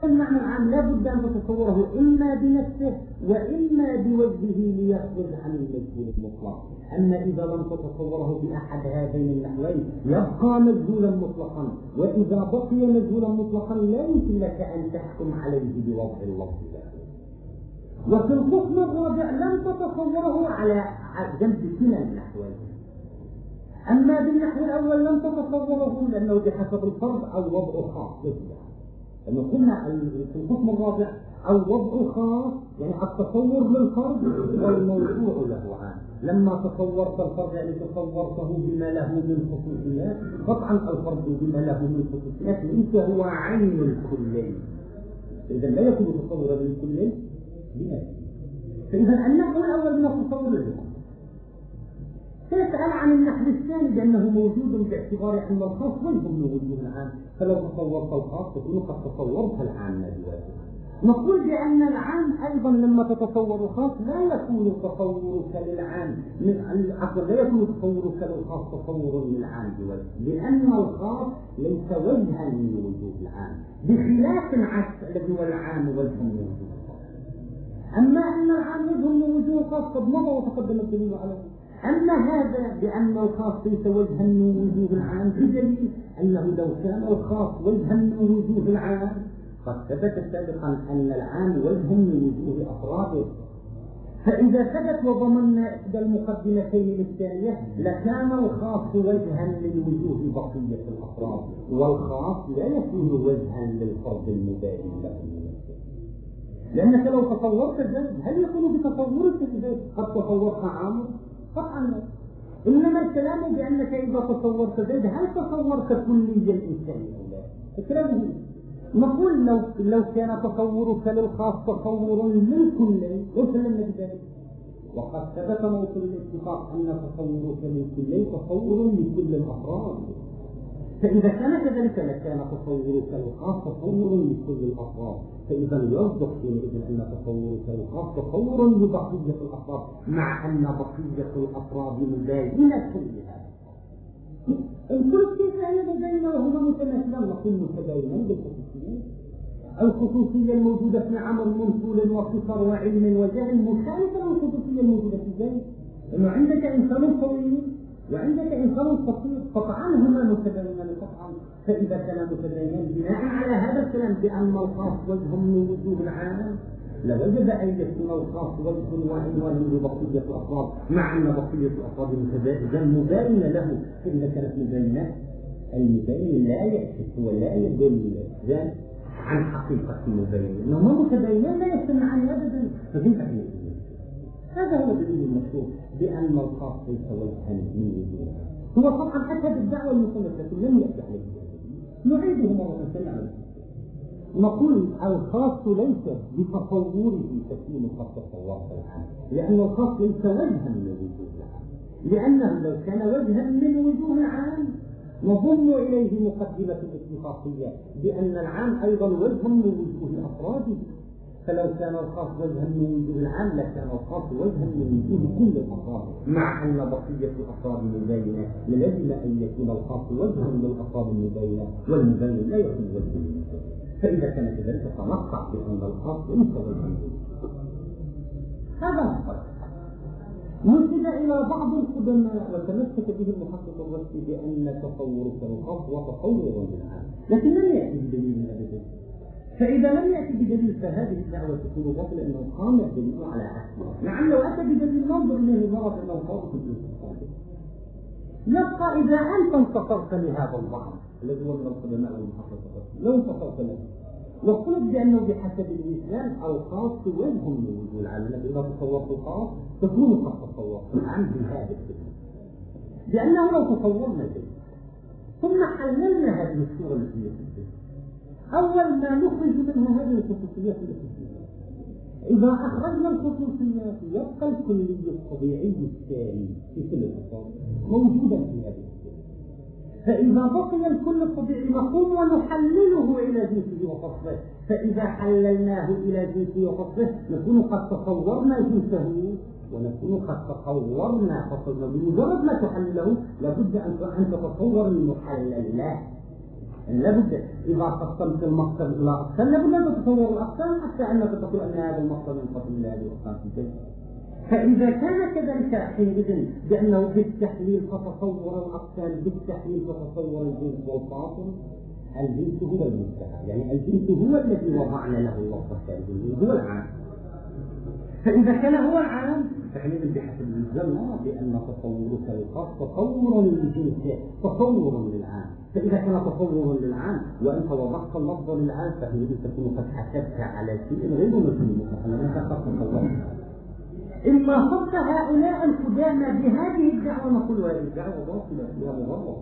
المعنى العام لا بد أن تتصوره إما بنفسه وإما بوجهه ليخرج عن المجهول المطلق. أما إذا لم تتصوره بأحد هذين النحوين يبقى مجهولا مطلقا، وإذا بقي مجهولا مطلقا لا يمكن لك أن تحكم عليه بوضع اللفظ له. وفي القسم الرابع لم تتصوره على جنب كلا النحوين. أما بالنحو الأول لم تتصوره لأنه بحسب الفرض أو وضع خاص له. لما قلنا في القسم الرابع أو وضع خاص يعني التصور للفرد والموضوع له عام. لما تصورت الفرد يعني تصورته بما له من خصوصيات، قطعا الفرد بما له من خصوصيات ليس هو عين الكلي، إذا لا يكون تصورا للكلي بنفسه. فإذا النحو الأول من التصور للفرد. سيسأل عن النحو الثاني لأنه موجود باعتبار أن الخاص وجه من وجوه العام، فلو تصورت الخاص تكون قد تصورت العام بواجهه. نقول بأن العام أيضا لما تتصور الخاص لا يكون تصورك للعام لا يكون تصورك للخاص تصور للعام بوجه، لأن الخاص ليس وجها من وجوه العام بخلاف العكس الذي هو العام وجه من وجوه الخاص. أما أن العام وجه من وجوه الخاص قد مضى وتقدم الدليل عليه. أما هذا بأن الخاص ليس وجها من وجوه العام بدليل أنه لو كان الخاص وجها من وجوه العام قد ثبت سابقا أن العام وجه من وجوه أفراده. فإذا ثبت وضمننا إحدى المقدمتين الثانية لكان الخاص وجها من وجوه بقية الأفراد، والخاص لا يكون وجها للفرد المباين له. لأنك لو تصورت ذلك هل يكون بتصورك ذلك قد تصورت عام؟ طبعا لا. إنما الكلام بأنك إذا تصورت ذلك هل تصورت كلية الإنسان أو لا؟ الكلام نقول لو كان تصورك للخاص تصور للكلي وسلمنا بذلك، وقد ثبت موصل الاتفاق أن تصورك للكلي تصور لكل الأفراد. فإذا كان كذلك لكان تصورك للخاص تصور لكل الأفراد، فإذا يصدق حينئذ أن تصورك للخاص تصور لبقية الأفراد مع أن بقية الأفراد مباينة لها. إن كل كيف هي مباينة وهما متماثلان نقول متباينان بالخصوصية. الخصوصية الموجودة في عمل منصول وقصر وعلم وجهل مخالفة للخصوصية الموجودة في ذلك، إنه عندك إنسان طويل وعندك إنسان قصير قطعا هما متباينان قطعا. فإذا كان متباينان بناء على هذا الكلام بأن الخاص وجه من وجوه العام لوجب أن يكون الخاص وجه وعنوان لبقية الأفراد مع أن بقية الأفراد مباينة له. فإذا كانت مباينة المبين لا يكشف ولا يدل عن حقيقة المبين، إنهما متباينان لا يجتمعان أبدا. فكيف هذا هو الدليل المشهور بأن الخاص ليس وجها من وجوه. هو طبعا حتى بالدعوة المصنفة لم يأتي عليه نعيده مرة ثانية. نقول الخاص ليس بتصوره تكون قد تصورت العام، لأن الخاص ليس وجها من وجوه العام، لأنه لو كان وجها من وجوه العام نضم إليه مقدمة الاتفاقية بأن العام أيضا وجه من وجوه أفراده. فلو كان الخاص وجها من وجوه العام لكان الخاص وجها من وجوه كل الأفراد مع أن بقية الأفراد مباينة، لازم أن يكون الخاص وجها للأفراد المباينة والمباين لا يكون وجها من وجوه. فإذا كان كذلك فنقع بأن الخاص ليس وجها من وجوه. هذا الفرق نسب إلى بعض القدماء وتمسك به المحقق الرشدي بأن تصورك الخاص وتصور للعام، لكن لم يأتي بدليل من هذا. فإذا لم يأتي بدليل فهذه الدعوة تكون باطلة لأنه قام الدليل على عكسها. نعم لو أتى بدليل ننظر إليه مرة أنه خاص بالإنسان. يبقى إذا أنت انتصرت لهذا البعض الذي هو من القدماء والمحقق الرشدي، لو انتصرت له وقلت بأنه بحسب المثال الخاص وجه من وجوه العام، إذا تصورت الخاص تكون قد تصورت العام بهذا الدليل، لأنه لو تصورنا ذلك ثم حللنا هذه الصورة التي في الدليل، أول ما نخرج منها هذه الخصوصيات التي فيها. إذا أخرجنا الخصوصيات يبقى الكلي الطبيعي الثاني في كل الأفراد موجودا في هذه الصورة. فإذا بقي الكل الطبيعي نقوم ونحلله إلى جنسه وفصله، فإذا حللناه إلى جنسه وفصله نكون قد تصورنا جنسه ونكون قد تصورنا فصله. بمجرد ما تحلله لابد أن تتصور المحلل له. لابد إذا قسمت المقسم إلى أقسام لابد أن تتصور الأقسام حتى أنك تقول أن هذا المقسم ينقسم إلى هذه الأقسام في الجزء. فإذا كان كذلك حينئذ بأنه بالتحليل فتصور الأقسام، بالتحليل فتصور الجنس والفاصل. الجنس هو المنتهى، يعني الجنس هو الذي وضعنا له اللفظ الخارجي، هو العام. فإذا كان هو العام فحينئذ بحسب الجمع بأن تصورك الخاص تصور للجنس تصور للعام. فإذا كان تصور للعام وأنت وضعت اللفظ للعام فحينئذ تكون قد حسبت على شيء غير مسلم، فحينئذ قد تصور. إما صدق هؤلاء القدامى بهذه الدعوة نقول هذه الدعوة باطلة فيها مغالطة.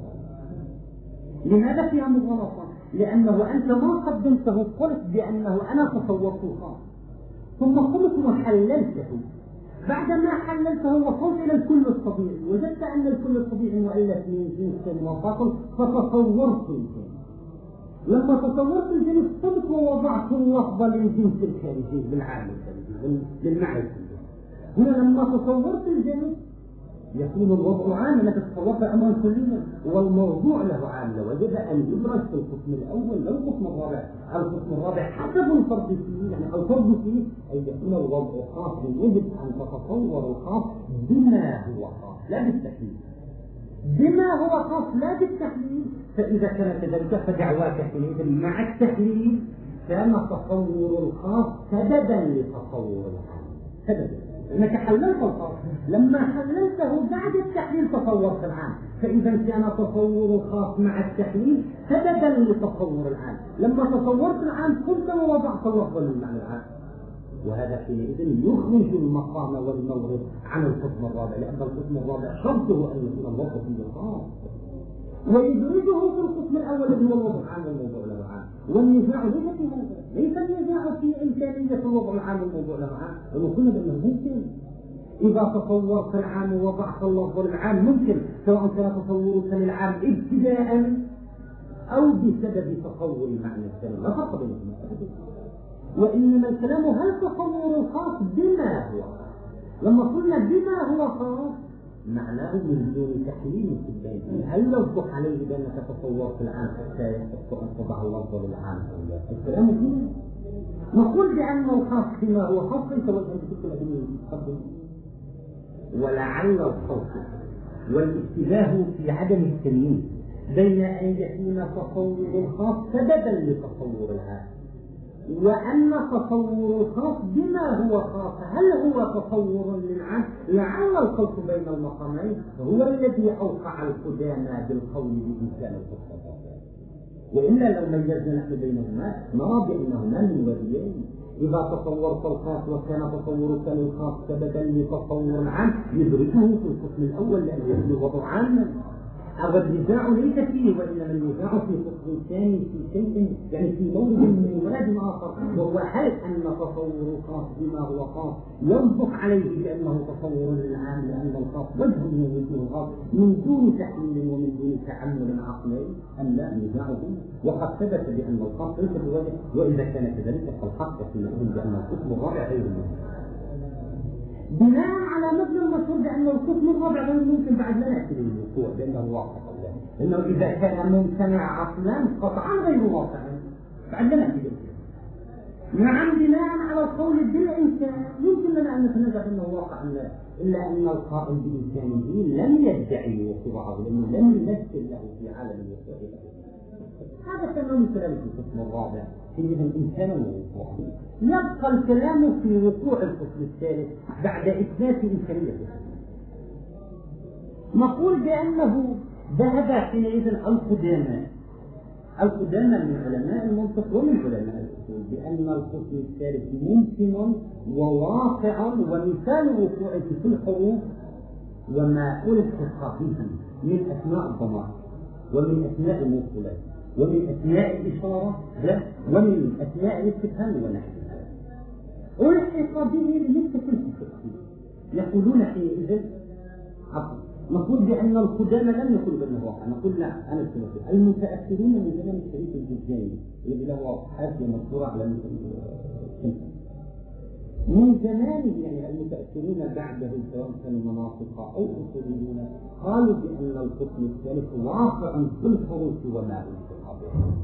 لماذا فيها مغالطة؟ لأنه أنت ما قدمته قلت بأنه أنا تصورت الخاص ثم قلت وحللته. بعدما حللته وصلت إلى الكل الطبيعي وجدت أن الكل الطبيعي مؤلف من جنس وفاصل فتصورت الجنس. لما تصورت الجنس صرت ووضعت اللفظ للجنس الخارجي بالعام الخارجي للمعنى. هنا لما تصورت الجنس يكون الوضع عام، انك تصورت امرا كليا والموضوع له عامله، وجب ان يدرس في القسم الاول لا القسم الرابع. القسم الرابع حسب الفرض فيه، يعني الفرض فيه ان يكون الوضع خاص، يجب ان تتصور الخاص بما هو خاص لا بالتحليل، بما هو خاص لا بالتحليل. فاذا كان كذلك فدعواك حينئذ مع التحليل كان تصور الخاص سببا لتصور العام، سببا انك حللت الخاص. لما حللته بعد التحليل تصورت العام، فاذا كان تصور الخاص مع التحليل سببا لتصور العام. لما تصورت العام كنت ووضعت اللفظ للمعنى العام، وهذا حينئذ يخرج المقام والمورد عن القسم الرابع، لان القسم الرابع شرطه ان يكون اللفظ فيه خاص، ويدرجه في القسم الاول الذي هو الوضع العام والموضوع له عام. والنزاع ليس في هذا، ليس النزاع في امكانيه الوضع العام والموضوع له عام، ونقول بانه ممكن اذا تصورت العام ووضعت اللفظ العام ممكن، سواء كان تصورك للعام ابتداء او بسبب تصور المعنى الثاني، لا فرق بينهما. وانما الكلام هل تصور الخاص بما هو خاص. لما قلنا بما هو خاص معناه من دون تحليل في البيت، هل يصدق عليه بانك تصورت العام حتى يصدق ان تضع اللفظ للعام؟ الكلام فيه نقول بان الخاص بما هو خاص ليس وجها بشكل ابن، ولعل الخوف والاشتباه في عدم التمييز بين ان يكون تصور الخاص سببا لتصور العام، وأن تصور الخاص بما هو خاص هل هو تصور للعام. لعل الخلط بين المقامين هو الذي أوقع القدامى بالقول بإمكان الخطة، وإلا لو ميزنا نحن بينهما نرى بأنهما من وجهين. إذا تصورت الخاص وكان تصورك للخاص سببا لتصور العام يدركه في القسم الأول لأن يكون الوضع عاما. هذا النزاع ليس فيه، وإنما النزاع في فصل ثاني في شيء، يعني في مورد من مراد آخر، وهو هل أن تصور الخاص بما هو خاص ينطق عليه بأنه تصور للعام لأن الخاص وجه من وجوه الخاص من دون تحليل ومن دون تعمل عقلي أم لا. نزاعه وقد ثبت بأن الخاص ليس بوجه، وإذا كان كذلك فالحق حينئذ بأن القسم الرابع غير ممكن. بناء على مبنى المشهور بأن القسم الرابع غير ممكن بعد لا نأتي للوقوع لأنه واقع الله، لأنه إذا كان ممتنع عقلا قطعا غير واقع بعد لا نأتي للوقوع. نعم بناء على القول بالإمكان يمكن لنا أن نتنازع أنه واقع لا، إلا أن القائل بإمكانه لم يدعي وقوعه لأنه لم يمثل له في عالم الوقوع له. هذا تمام كلام في القسم الرابع في الإمكان والوقوع. يبقى الكلام في وقوع القسم الثالث بعد إثبات إمكانيته. نقول بأنه ذهب حينئذ القدامى من علماء المنطق ومن علماء الأصول بأن القسم الثالث ممكن وواقع، ومثال وقوعه في الحروف وما ألحق به من أسماء الضمائر ومن أسماء الموصولات ومن أسماء الإشارة ومن أسماء الاستفهام ونحوها ألحق به لمثل التفسير. يقولون حينئذ نقول بأن القدامى لم يقولوا بأنه واقع، نقول لا. أنا الثلاثة المتأثرون من زمن الشريف الجزائري الذي له حاشية مشهورة على من زمانه، يعني المتأثرون بعده سواء كانوا مناطق أو أصوليون قالوا بأن القسم الثالث واقع في الحروف وما ألحق به.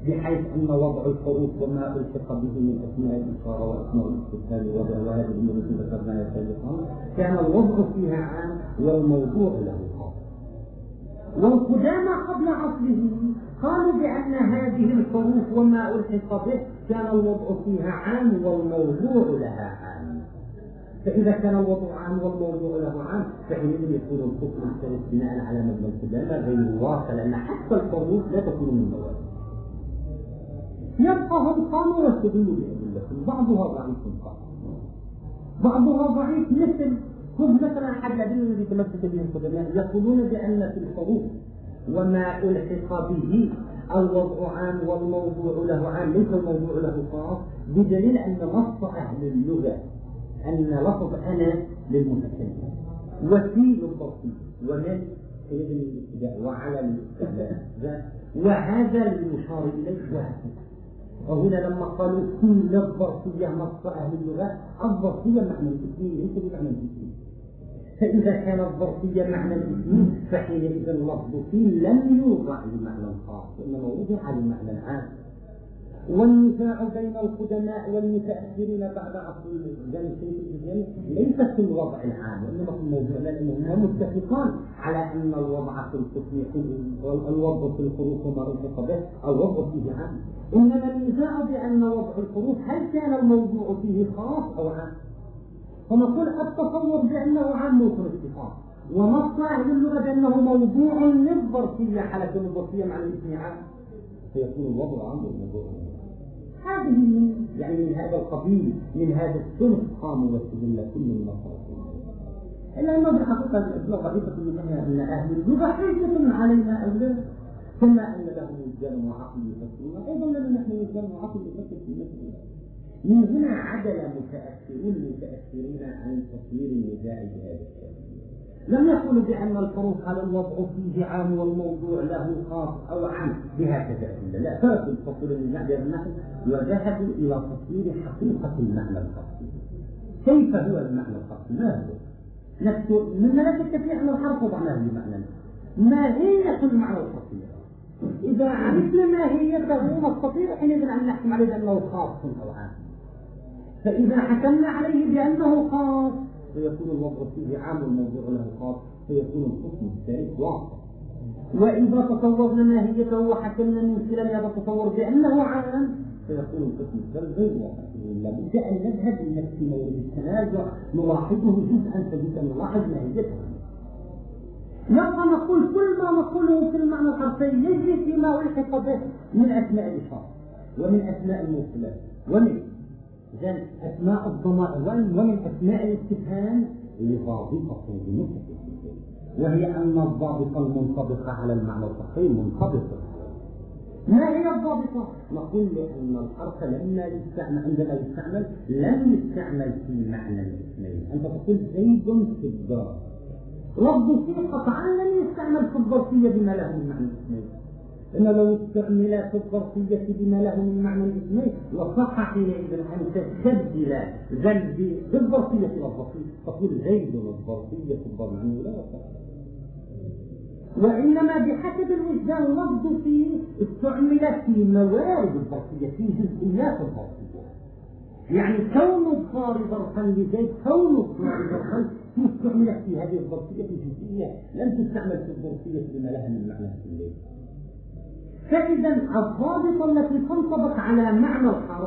بحيث أن وضع الحروف وما ألحق به من أسماء الإشارة وأسماء الاستفهام وهذه الأمور التي ذكرناها سابقا كان الوضع فيها عام والموضوع له خاص. والقدامى قبل عصره قالوا بأن هذه الحروف وما ألحق به كان الوضع فيها عام والموضوع لها عام. فإذا كان الوضع عام والموضوع له عام فحينئذ يكون الحكم الثالث بناء على مبنى القدامى غير واقع، لأن حتى الحروف لا تكون من مواد. يبقى هم قاموا واستدلوا بأدلة بعضها ضعيف بعضها ضعيف، مثل خذ مثلا أحد الأدلة التي تمسك به القدماء يقولون بأن في الحروف وما ألحق به الوضع عام والموضوع له عام، ليس الموضوع له خاص، بدليل أن نص أهل اللغة أن لفظ أنا للمتكلم وفي للتصريف ومن سيد الابتداء وعلى الاستعلاء وهذا المشار إليه وهكذا. وهنا لما قالوا في الظرفية نص أهل اللغة الظرفية معنى الاسم ليس بمعنى الاسم، فإذا كان الظرفية معنى الاسم فحينئذ اللفظ فيه لم يوضع لمعنى خاص وإنما وضع لمعنى العام. والنزاع بين القدماء والمتأخرين بعد عصر الجن ليس في الوضع العام وإنما في الموضوع، لأنهم متفقان على أن الوضع في القسم الوضع في الحروف وما ألحق به الوضع فيه عام، إنما النزاع بأن وضع الحروف هل كان الموضوع فيه خاص أو عام. فنقول التصور بأنه عام موصل اتفاق، ونص أهل اللغة بأنه موضوع للظرفية حالة الظرفية مع الاسم عام، فيكون الوضع عام والموضوع عام. هذه من هذا القبيل من هذا السلف قاموا واستدل كل من الطرفين. إلا أنه بالحقيقة الأسباب ضعيفة منها أن أهل اللغة حجة علينا أولا، كما أن لهم وجدان وعقل يفكرون أيضا لنا نحن وجدان وعقل يفكر في مثل. من هنا عدل المتأخرين عن تصوير النزاع بهذا الشكل. لم يقولوا بأن الحروف على الوضع فيه عام والموضوع له خاص أو عام بهكذا أدلة، لا، تركوا تصوير النزاع بهذا النحو وذهبوا إلى تصوير حقيقة المعنى الخاص. كيف هو المعنى الخاص؟ ما هو؟ نكتب مما لا شك فيه أن الحرف وضعناه بمعنى ما هي المعنى الخاص. إذا عرفنا ماهيته نستطيع حينئذ أن نحكم عليه بأنه خاص أو عام. فإذا حكمنا عليه بأنه خاص فيكون الوضع فيه عام والموضوع له خاص، فيكون الحكم الثالث واقع. وإذا تصورنا ماهيته وحكمنا من خلال هذا التصور بأنه عام فيكون الحكم الثالث غير واقع. لابد أن نذهب لنفس مورد التنازع نلاحظه جزءا فجزءا نلاحظ ماهيته. يبقى نقول كل ما نقوله في المعنى الحرفي يجري فيما ألحق به من أسماء الإشارة ومن أسماء الموصلات ومن أسماء الضمائر ومن أسماء الاستفهام لضابطة بنقطة، وهي أن الضابطة المنطبقة على المعنى الحرفي منطبقة. ما هي الضابطة؟ نقول لأن الحرف عندما يستعمل لم يستعمل في معنى الاسمين. أنت تقول زيد في الدار، لفظ فيه قطعا لم يستعمل في الظرفية بما له من معنى الاسمين، إن لو استعمل في الظرفية بما له من معنى الاسمين لصح حينئذ أن تستبدل ذنب بالظرفية إلى الظرفية، تقول زيد الظرفية في الضرب عنه لا يصح. وإنما بحسب الوجدان لفظ فيه استعمل في موارد الظرفية في جزئيات الظرفية، يعني كون الضار ظرفا لزيد كون الضار ظرفا استعملت في هذه الظرفية في جزئية لم تستعمل في الظرفية بما لها من معنى الكلي. فإذا الضابطة التي تنطبق على معنى الحرف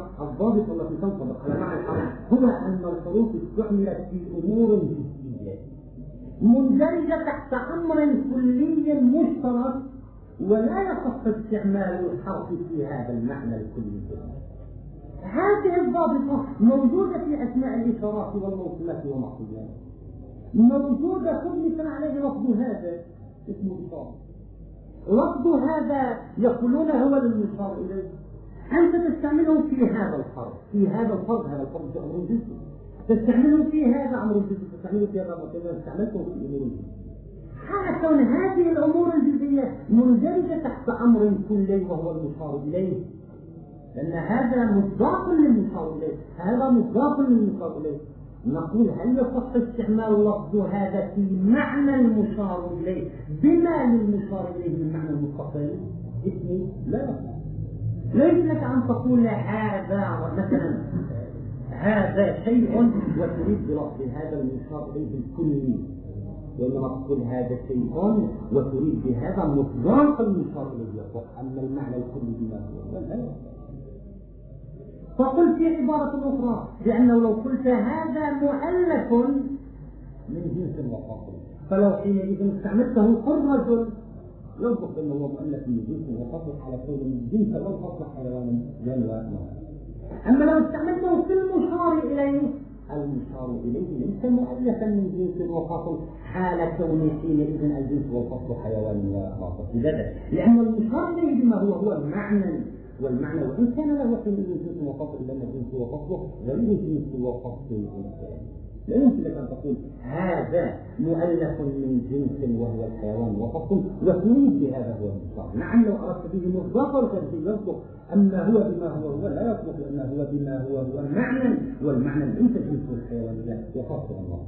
هو أن الحروف استعملت في أمور جزئية مندرجة تحت أمر كلي مشترك، ولا يصح استعمال الحرف في هذا المعنى الكلي. هذه الضابطة موجودة في أسماء الإشارات والموصلات والمقصودات، موجودة خذ مثلا عليه لفظ هذا اسمه إشارة، لفظ هذا يقولون هو للمشار إليه، أنت تستعمله في هذا الفرض هذا الفرض في أمر جزئي، تستعمله في هذا أمر جزئي، تستعمله في هذا أمر جزئي، استعملته في أمور جزئي. حال كون هذه الأمور الجزئية مندرجة تحت أمر كلي وهو المشار إليه، لأن هذا مضاف للمشار إليه، هذا مضاف للمشار إليه. نقول هل يصح استعمال لفظ هذا في معنى المشار إليه بما للمشار إليه من معنى المتصل؟ اسمي لا يصح. ليس لك أن تقول هذا مثلا هذا شيء وتريد بلفظ هذا المشار إليه الكلي، وإنما تقول هذا شيء وتريد بهذا مطلق المشار إليه، أما المعنى الكلي بما هو لا. فقل في عبارة أخرى بأنه لو قلت هذا مؤلف من جنس وفصل، فلو حينئذ استعملته قل رجل يوصف أنه هو مؤلف من جنس وفصل على كون الجنس والفصل حيوانا جانوا. أما لو استعملته في المشار إليه، المشار إليه ليس مؤلفا من جنس وفصل حال كون حينئذ الجنس والفصل حيوان وفصل. لماذا؟ لأن المشار إليه بما هو المعنى، والمعنى وإن كان له حينئذ جنس وفصل لأن الجنس وفصله غير جنس وفصل الإنسان. لا يمكن لك أن تقول هذا مؤلف من جنس وهو الحيوان وفصل وتريد بهذا هو المشار. نعم لو أردت به مطلقا فالشيء يصلح، أما هو بما هو لا يصلح، لأنه هو بما هو المعنى، والمعنى ليس جنس الحيوان وفصل الله.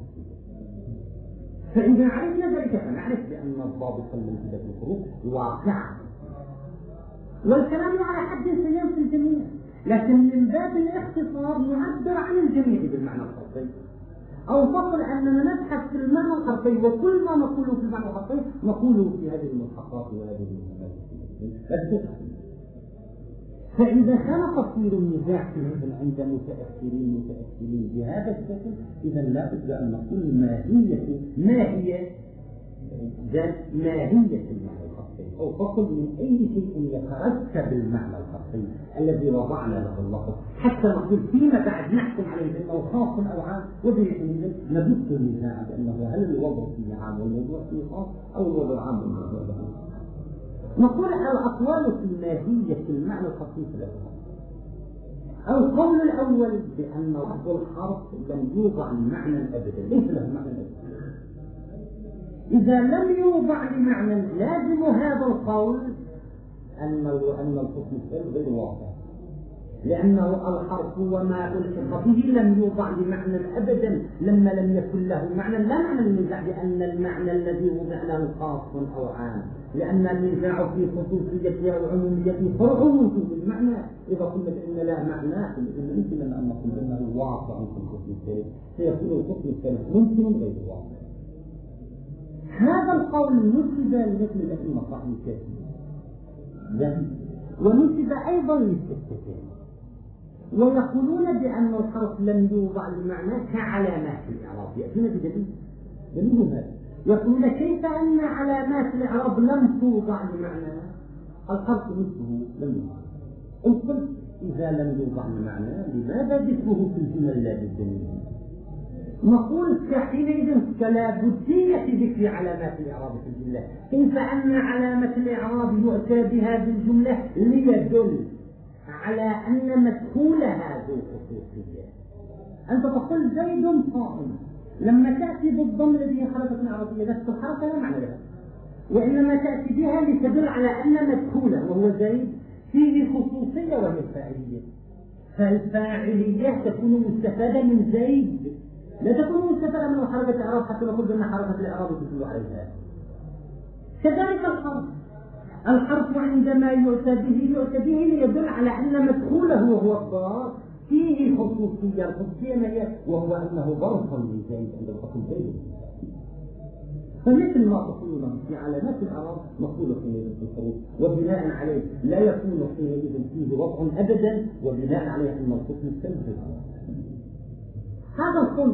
فإذا عرفنا ذلك فنعرف بأن الضابط من هذه الحروف واقع، والكلام على حد سيئ في الجميع، لكن من باب الاختصار نعبر عن الجميع بالمعنى الحرفي، أو فصل أننا نبحث في المعنى الحرفي، وكل ما نقوله في المعنى الحرفي نقوله في هذه الملحقات وهذه المهمات. فإذا كان تصوير النزاع عند متأثرين بهذا الشكل، إذا لا بد أن نقول ماهية المعنى الحرفي، أو فصل من أي شيء يتركب المعنى الحرفي الذي وضعنا له اللفظ، حتى نقول فيما بعد نحكم عليه بأنه خاص أو عام، وبحينئذ نبث النزاع بأنه هل الوضع فيه عام والموضوع فيه خاص، أو الوضع عام والموضوع له. نقول الأقوال في ماهية المعنى الحرفي ثلاثة. القول الأول بأن لفظ الحرف لم يوضع لمعنى أبدا، ليس له معنى أبدا. إذا لم يوضع لمعنى لازم هذا القول أن الحكم الثالث غير واقع، لأنه الحرف وما ألحق به لم يوضع لمعنى أبدا لما لم يكن له معنى. لا معنى للنزاع بأن المعنى الذي وضع له خاص أو عام، لأن النزاع في خصوصيته أو عموميته فرع ممكن بالمعنى. إذا قلنا بأن لا معنى يمكن أن نقول بأنه واقع في الحكم الثالث، سيكون الحكم الثالث ممكن غير واقع. هذا القول نسب لمثل الأئمة صاحب الكافي، ونسب أيضا للسكتين، ويقولون بأن الحرف لم يوضع لمعنى كعلامات الإعراب. يأتون بدليل هذا، يقولون كيف أن علامات الإعراب لم توضع لمعنى الحرف مثله لم يوضع. قلت إذا لم يوضع لمعنى لماذا ذكره في الجمل لا بالدليل؟ نقول حينئذ كلا بدية ذكر علامات الإعراب في الجملة. كيف أن علامة الإعراب يؤتى بها بالجملة ليدل على أن مدخولها ذو خصوصية. أنت تقول زيد قائم، لما تأتي بالضم الذي خلقت العربية نفس الحركة لا معنى لها، وإنما تأتي بها لتدل على أن مدخوله وهو زيد فيه خصوصية وهي الفاعلية. فالفاعلية تكون مستفادة من زيد، لا تكون مستفادة من حركة الإعراب حتى نقول بأن حركة الإعراب تدل عليها. كذلك الحرف عندما يؤتى به ليدل على أن مدخوله وهو الضاد فيه خصوصية. الخصوصية ما هي؟ وهو أنه ظرف لزيد عند الحكم زيد. فمثل ما تقولون في علامات الإعراب مقولة حينئذ في الحروف، وبناء عليه لا يكون حينئذ فيه وضع أبدا، وبناء عليه أن الحكم الثالث. هذا القول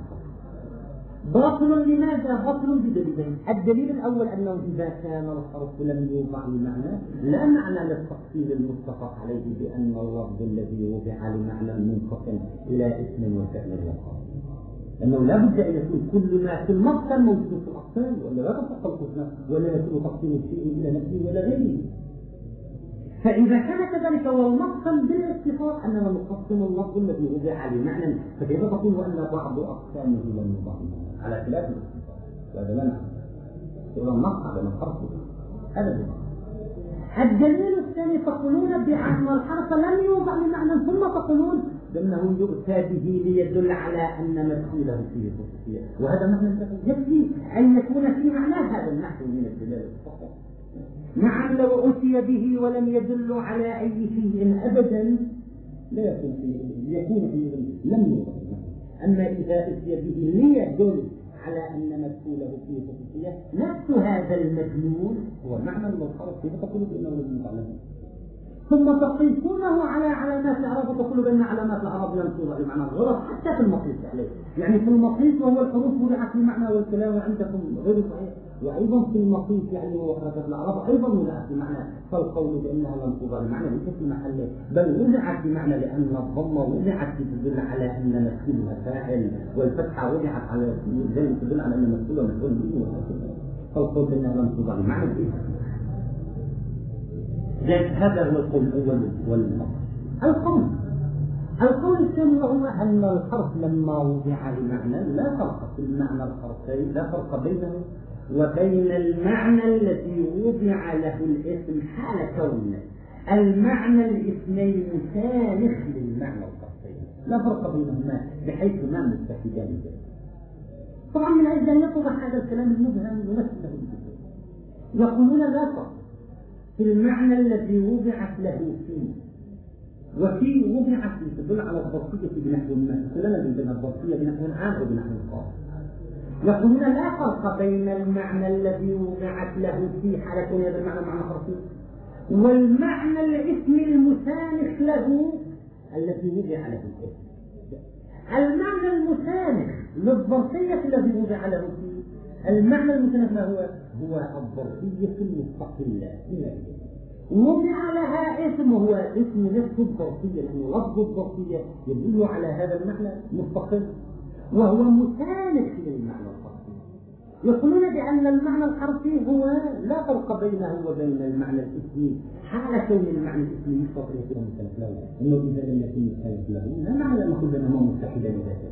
باطل. لماذا باطل؟ بدليلين. الدليل الأول أنه إذا كان الحرف لم يوضع لمعنى لا معنى للتفصيل المتفق عليه بأن اللفظ الذي وضع لمعنى منقسم إلى اسم وفعل وقال، لأنه لا بد أن يكون كل ما في المقسم موجود في الأقسام، ولا لا تفصل القسمة ولا يكون تقسيم الشيء إلى نفسه ولا غيره. فإذا كان كذلك والمقسم بالاتفاق أننا نقسم اللفظ الذي وضع لمعنى، فكيف تقول أن بعض أقسامه لم يوضع لمعنى على خلاف الاتفاق؟ هذا لا نعلم. إذا النص على الحرف هذا هو. الدليل الثاني تقولون بأن الحرف لم يوضع لمعنى، ثم تقولون بأنه يؤتى به ليدل على أن مدخوله فيه خصوصية، وهذا معنى يكفي أن يكون في معناه هذا النحو من الدلالة الصحيحة. نعم لو أتي به ولم يدل على أي شيء أبدا لا يكون فيه لم يوضع. أما إذا أتي به ليدل على أن مدلوله فيه خصوصية، نفس هذا المدلول هو معنى المخالف، كيف تقول بأنه لم يتعلم؟ ثم تقيسونه على علامات الأعراب وتقول بأن علامات الأعراب لم توضع لمعنى الغرض حتى في المقيس عليه، يعني في المقيس وهو الحروف وضعت في معنى والكلام عندكم غير صحيح، وأيضا في المقيس يعني هو حركة الأعراب أيضا وضعت في معنى، فالقول بأنها لم توضع لمعنى ليس في محله، بل وضعت في معنى لأن الضمة وضعت تدل على أن مدلولها فاعل، والفتحة وضعت على تدل على أن مدلولها مفعول به وهكذا، فالقول بأنها لم توضع لمعنى ليس. هذا هو القول الأول والمقصود. القول الثاني وهو أن الحرف لما وضع لمعنى لا فرق في المعنى الحرفي، لا فرق بينه وبين المعنى الذي وضع له الاسم حال كونه المعنى الاسمي مسانخ للمعنى الحرفي، لا فرق بينهما بحيث ما مستفيدان. طبعا من أجل أن يتضح هذا الكلام المبهم يمثله بكثير، يقولون لا فرق في المعنى الذي وضعت له فيه، وفي وضعت تدل على الظرفية بنحو ما، كلنا بين الظرفية بنحو عام وبنحو خاص. يقولون لا فرق بين المعنى الذي وضعت له في حالة كون هذا المعنى معنى حرفي والمعنى الاسمي المسانخ له الذي وضع له الاسم. المعنى المسانخ للظرفية الذي وضع له فيه، المعنى المسانخ له هو الظرفية المستقلة وضع لها اسم، وهو اسم نفس الظرفية، لأنه لفظ الظرفية يدل على هذا المعنى مستقل وهو مسانخ للمعنى الحرفي. يقولون بأن المعنى الحرفي هو لا فرق بينه وبين المعنى الاسمي حال كون المعنى الاسمي يستطيع يكون مسانخ له، إنه إذا لم يكن مسانخ له لا معنى لما قلنا أنهما متحدان ذاته.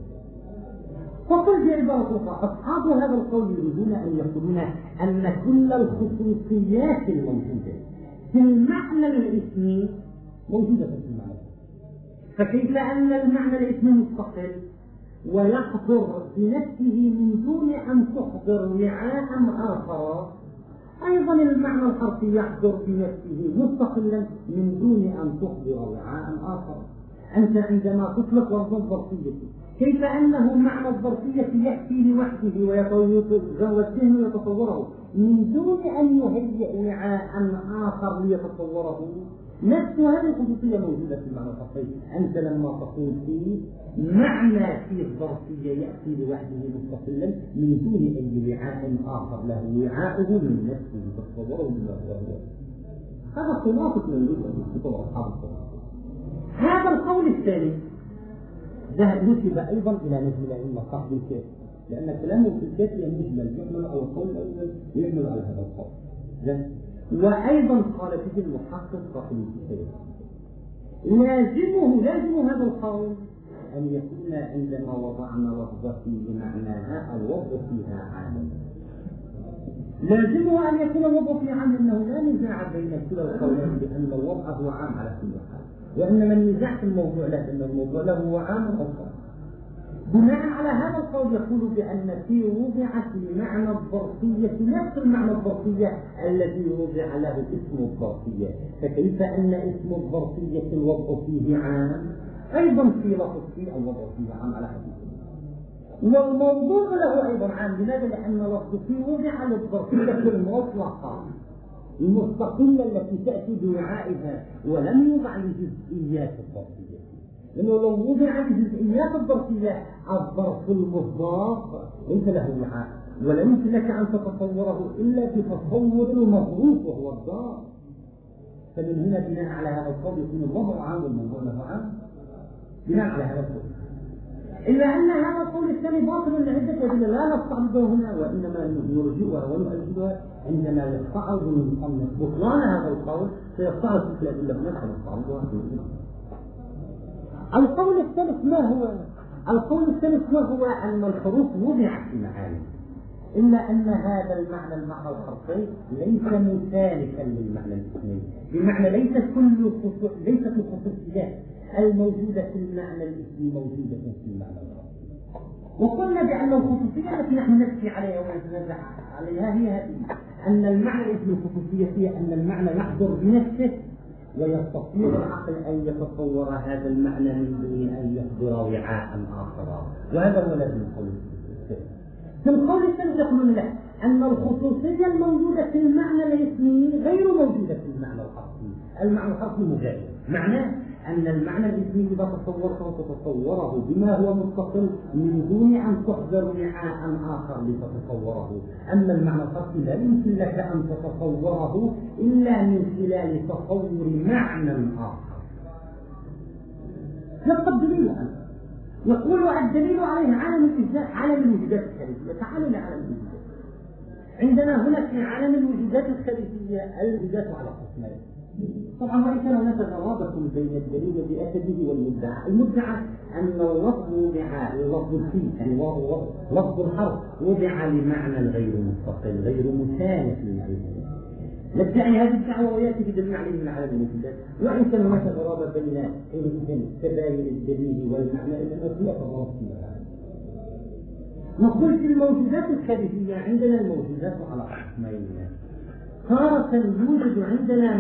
فقل بعبارة أخرى أصحاب هذا القول يريدون أن يقولون أن كل الخصوصيات الموجودة في المعنى الاسمي موجودة في المعنى، فكيف أن المعنى الاسمي مستقل ويحضر بنفسه من دون أن تحضر وعاء آخر، أيضا المعنى الحرفي يحضر بنفسه مستقلا من دون أن تحضر وعاء آخر. أنت عندما تطلق لفظ الظرفية كيف أنه معنى الظرفية يأتي لوحده والذهن يتصوره من دون أن يهيئ وعاء آخر ليتصوره، نفس هذه الخصوصية موجودة في المعنى الحرفي. أنت لما تقول فيه معنى في الظرفية يأتي لوحده مستقلا من دون أي وعاء آخر له وعاءه من نفسه يتصوره بما هو. هذا خلاصة من في كتب أصحاب الظرفية. هذا القول الثاني نسب أيضا إلى نجم الأئمة صاحب الكافي، لأن كلامه في الكافي يحمل أو القول الأول يحمل على هذا القول. وأيضا قال فيه المحقق صاحب الكافي لازم هذا القول أن يكون عندما وضعنا لفظة في معناها الوضع فيها عام، لازمه أن يكون الوضع فيها عام، أنه لا نزاع بين كلا القولين بأن الوضع هو عام على كل حال، وإنما النزاع في الموضوع لا، أن الموضوع له هو عام أصلا. بناء على هذا القول يقول بأن في وضعت لمعنى الظرفية نفس المعنى الظرفية الذي وضع له اسم الظرفية، فكيف أن اسم الظرفية الوضع فيه عام أيضا في لفظ فيه الوضع فيه عام على حديث، والموضوع له أيضا عام. لماذا؟ لأن لفظ فيه وضع للظرفية المطلقة المستقلة التي تأتي بوعائها ولم يوضع لجزئيات الظرفية، لأنه لو وضع لجزئيات الظرفية الظرف المضاف ليس له وعاء ولا يمكن لك أن تتصوره إلا بتصور المظروف وهو الظرف. فمن هنا بناء على هذا القول يكون الوضع عام والموضوع له عام بناء على هذا القول. إلا أن هذا القول الثاني باطل لعدة أدلة لا نستعرضها هنا، وإنما نرجئها ونؤجلها عندما يستعرض المصنف بطلان هذا القول سيستعرض تلك الأدلة هناك ونستعرضها. القول الثالث ما هو؟ القول الثالث ما هو؟ أن الحروف وضعت في معاني، إلا أن هذا المعنى الحرفي ليس مسالكا للمعنى الاسمي، بمعنى ليست الخصوصيات الموجودة في المعنى الاسمي موجودة في المعنى الحرفي. وقلنا بأن الخصوصية التي نحن نبكي عليها ونتنازع عليها هي هذه، أن المعنى اسم الخصوصية هي أن المعنى يحضر بنفسه ويستطيع العقل أن يتصور هذا المعنى من دون أن يحضر وعاء آخر، وهذا هو الذي نقول في القول الثاني يقولون لا، أن الخصوصية الموجودة في المعنى الاسمي غير موجودة في المعنى الحرفي. المعنى الحرفي مجرد، معناه أن المعنى الاسمي إذا تصورته تتصوره بما هو متصل من دون أن تحضر وعاء آخر لتتصوره. أما المعنى الحرفي لا يمكن لك أن تتصوره إلا من خلال تصور معنى آخر. يبقى الدليل عنه، يقول الدليل عليه عالم الوجودات الخارجية. تعالوا لعالم الوجودات. عندنا هنا في عالم الوجودات الخارجية الوجودات على قسمين. طبعا وإن كان هناك غرابة بين الدليل بأسده والمدعى. المدعى أن اللفظ وضع، اللفظ الفيل يعني لفظ الحرف وضع لمعنى غير مستقل غير مساند للعلم. ندعي هذه الدعوة ويأتي بدليل عليه من عالم الوجودات. وإن كان هناك غرابة بين تباين الدليل والمعنى إلا أنه لا تضارب فيها. نقول في الموجودات الخارجية عندنا الموجودات على قسمين. تارة يوجد عندنا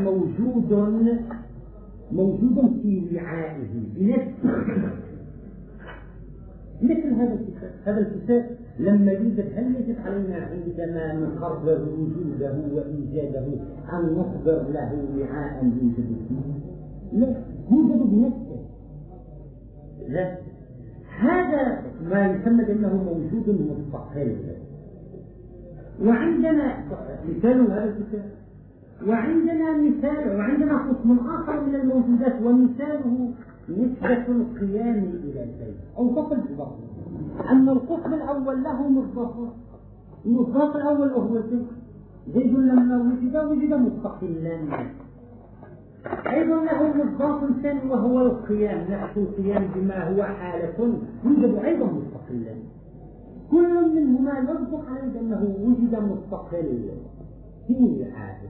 موجود في وعائه بنفسه، مثل هذا الكتاب لما يوجد هل يجب علينا عندما نقرر وجوده وإيجاده أن نصدر له وعاء يوجد فيه؟ لا، يوجد بنفسه. لا، هذا ما يسمى بأنه موجود مستقل. وعندنا مثال هذا الكتاب، وعندنا قسم آخر من الموجودات ومثاله نسبة القيام إلى شيء أو تصل ببعض. أن القسم الأول له مصداق الأول وهو زيد لما وجد مستقلا. أيضا له مصداق ثاني وهو القيام، نفس القيام بما هو حالة يوجد أيضا مستقلا. كل منهما يصدق عليه بأنه وجد مستقل في وعائه،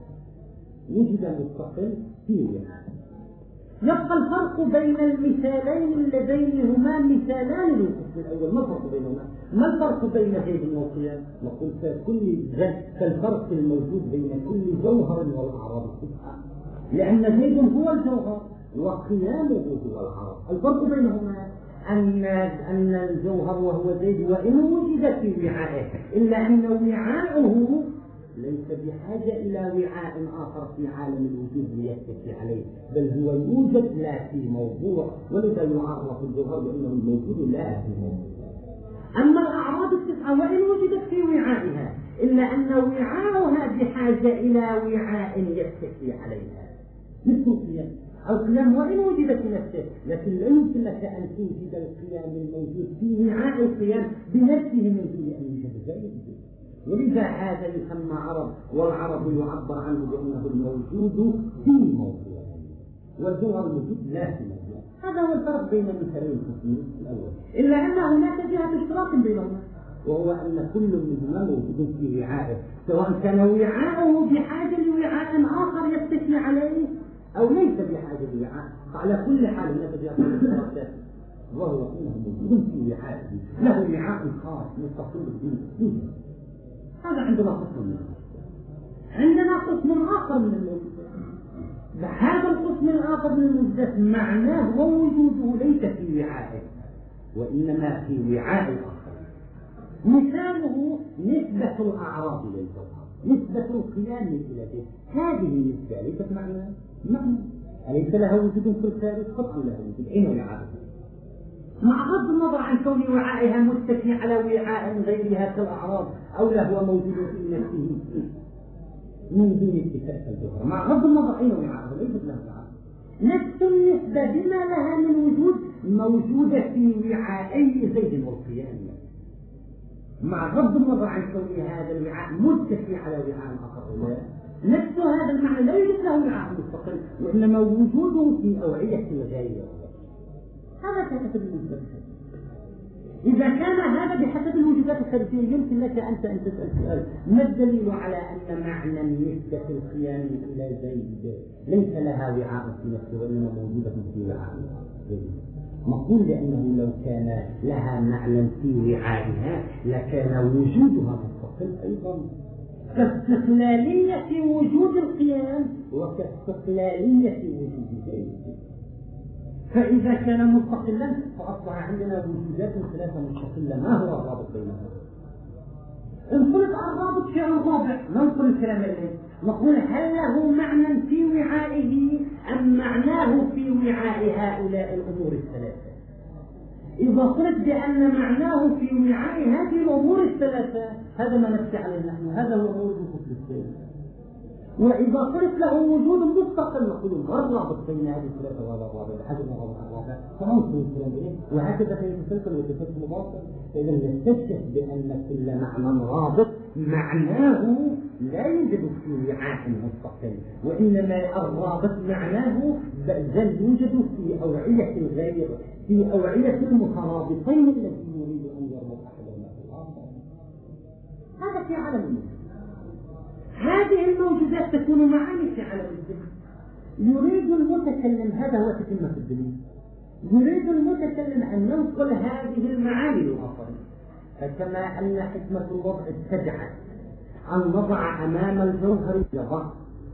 يبقى الفرق بين المثالين اللذين هما مثالان للقسم الأول. ما الفرق بينهما؟ ما الفرق بين زيد والقيام؟ نقول كالفرق الموجود بين كل جوهر والأعراض التسعة، لأن زيد هو الجوهر وقيامه هو العرض. الفرق بينهما أن الجوهر وهو زيد وإن وجد في وعائه إلا أن وعاؤه ليس بحاجة إلى وعاء آخر في عالم الوجود ليتكي عليه، بل هو يوجد لا في موضوع، ولذا يعرف الجوهر بأنه الموجود لا في موضوع. أما الأعراض التسعة وإن وجدت في وعائها إلا أن وعاؤها بحاجة إلى وعاء يتكي عليها، مثل القيام وإن وجد في نفسه، لكن لا يمكن لك أن توجد القيام الموجود في وعاء القيام بنفسه من دون أن يوجد زيد. ولذا هذا يسمى عرض، والعرض يعبر عنه بأنه الموجود في موضوع والجوهر الموجود لا في موضوع. هذا هو الفرق بين المثالين القسمين الأول، إلا أن هناك جهة اشتراك بينهما، وهو أن كل منهما موجود في وعائه، سواء كان وعاؤه بحاجة لوعاء آخر يتكي عليه أو ليس بحاجة لوعاء. على كل حال هناك جهة اشتراك، وهو أنه موجود في وعائه، له وعاء خاص مستقل به. هذا عندنا قسم عندنا قسم آخر من الموجودات. هذا القسم الآخر من الموجودات معناه ووجوده ليس في وعائه وإنما في وعاء آخر. مثاله نسبة الأعراض للجوهر، نسبة القيام إلى ذلك. هذه النسبة ليست معنى أليس لها وجود في الخارج؟ قطعا لها وجود. أين وعاء؟ مع غض النظر عن كون وعائها متكي على وعاء غيرها كالأعراض أو لا هو موجود في نفسه من دون اتكاء الجوهر، مع غض النظر أين وعاءها ليست له وعاء. نفس النسبة بما لها من وجود موجودة في وعائي زيد والقيام، مع غض النظر عن كون هذا الوعاء متكي على وعاء آخر. نفس هذا المعنى لا يوجد له وعاء مستقل، وإنما وجوده في أوعية الغير. هذا كحسب الوجودات الخارجية. إذا كان هذا بحسب الوجودات الخارجية يمكن لك أنت أن تسأل سؤال: ما الدليل على أن معنى نسبة القيام إلى زيد ليس لها وعاء في نفسه وإنما موجودة في وعاء زيد؟ نقول لأنه لو كان لها معنى في وعائها لكان وجودها مستقل أيضا، كاستقلالية وجود القيام وكاستقلالية وجود الزيت. فإذا كان مستقلا فأصبح عندنا وجودات ثلاثة مستقلة. ما هو الرابط بينهم؟ انقلت الرابط في الرابع ننقل الكلام إليه نقول هل له معنى في وعائه أم معناه في وعاء هؤلاء الأمور الثلاثة؟ إذا قلت بأن معناه في وعاء هذه الأمور الثلاثة هذا ما نفسي عليه نحن، هذا هو موجود في السيد. وإذا قلت له وجود مستقل نقول ما الرابط بين هذه الثلاثة وهذا الرابع بحجم الرابع فننقل الكلام إليه وهكذا فيتسلسل ويتسلسل مباشرة. فإذا نستشهد بأن كل معنى رابط معناه لا يوجد في وعاء مستقل، وإنما الرابط معناه بل يوجد في أوعية الغير، في أوعية المترابطين التي يريد أن يربط أحدهما في الآخر. هذا في عالم الموجود. هذه الموجودات تكون معاني في عالم الذهن. يريد المتكلم، هذا هو تتمة الدليل، يريد المتكلم أن ينقل هذه المعاني للآخرين. فكما أن حكمة الوضع استدعت أن نضع أمام الجوهر يضع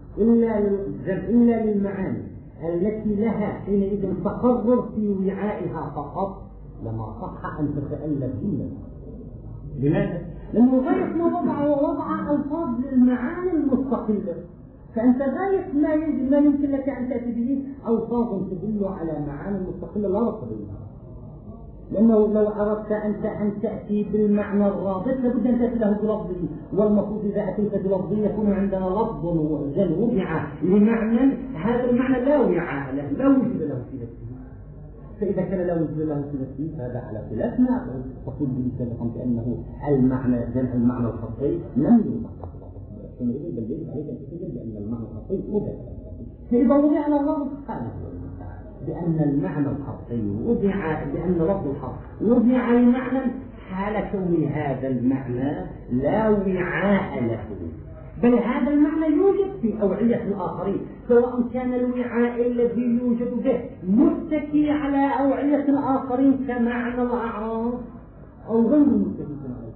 إلا للمعاني التي لها حينئذ تقرر في وعائها فقط لما صح أن تتألف جملة. لماذا؟ لأنه غاية ما وضع ألفاظ للمعاني المستقلة، فأنت غاية ما يمكن لك أن تأتي به ألفاظ تدل على معاني مستقلة لا ربط بينها. لأنه لو أردت أن تأتي بالمعنى الرابط لابد أن تأتي له بلفظه، والمفروض إذا أتيت بلفظه يكون عندنا لفظ وضع لمعنى هذا المعنى لا وعاء له، لا وجود له في نفسه. فإذا كان لا وجود له في نفسه فهذا على خلاف ما تقول به سابقا بأنه المعنى الخطي لم يوضع حينئذ بل يجب عليك أن تستدل بأن المعنى الخطي وضع. فإذا وضعنا اللفظ سبحانه بأن المعنى الخطي وضع، بأن لفظ الحرف وضع لمعنى حال كون هذا المعنى لا وعاء له، بل هذا المعنى يوجد في أوعية الآخرين، سواء كان الوعاء الذي يوجد به متكي على أوعية الآخرين كمعنى الأعراض أو غير متكي على.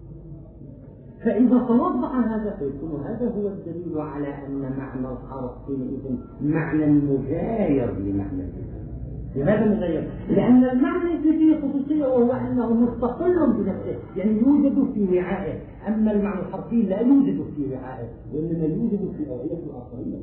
فإذا توضع هذا فيكون هذا هو الدليل على أن معنى الحرف حينئذ معنى مغاير لمعنى الإنسان. لماذا مغاير؟ لأن المعنى فيه خصوصية وهو أنه مستقل بنفسه، يعني يوجد في وعائه، أما المعنى الحرفي لا يوجد في وعائه وإنما يوجد في أوعية الآخرين.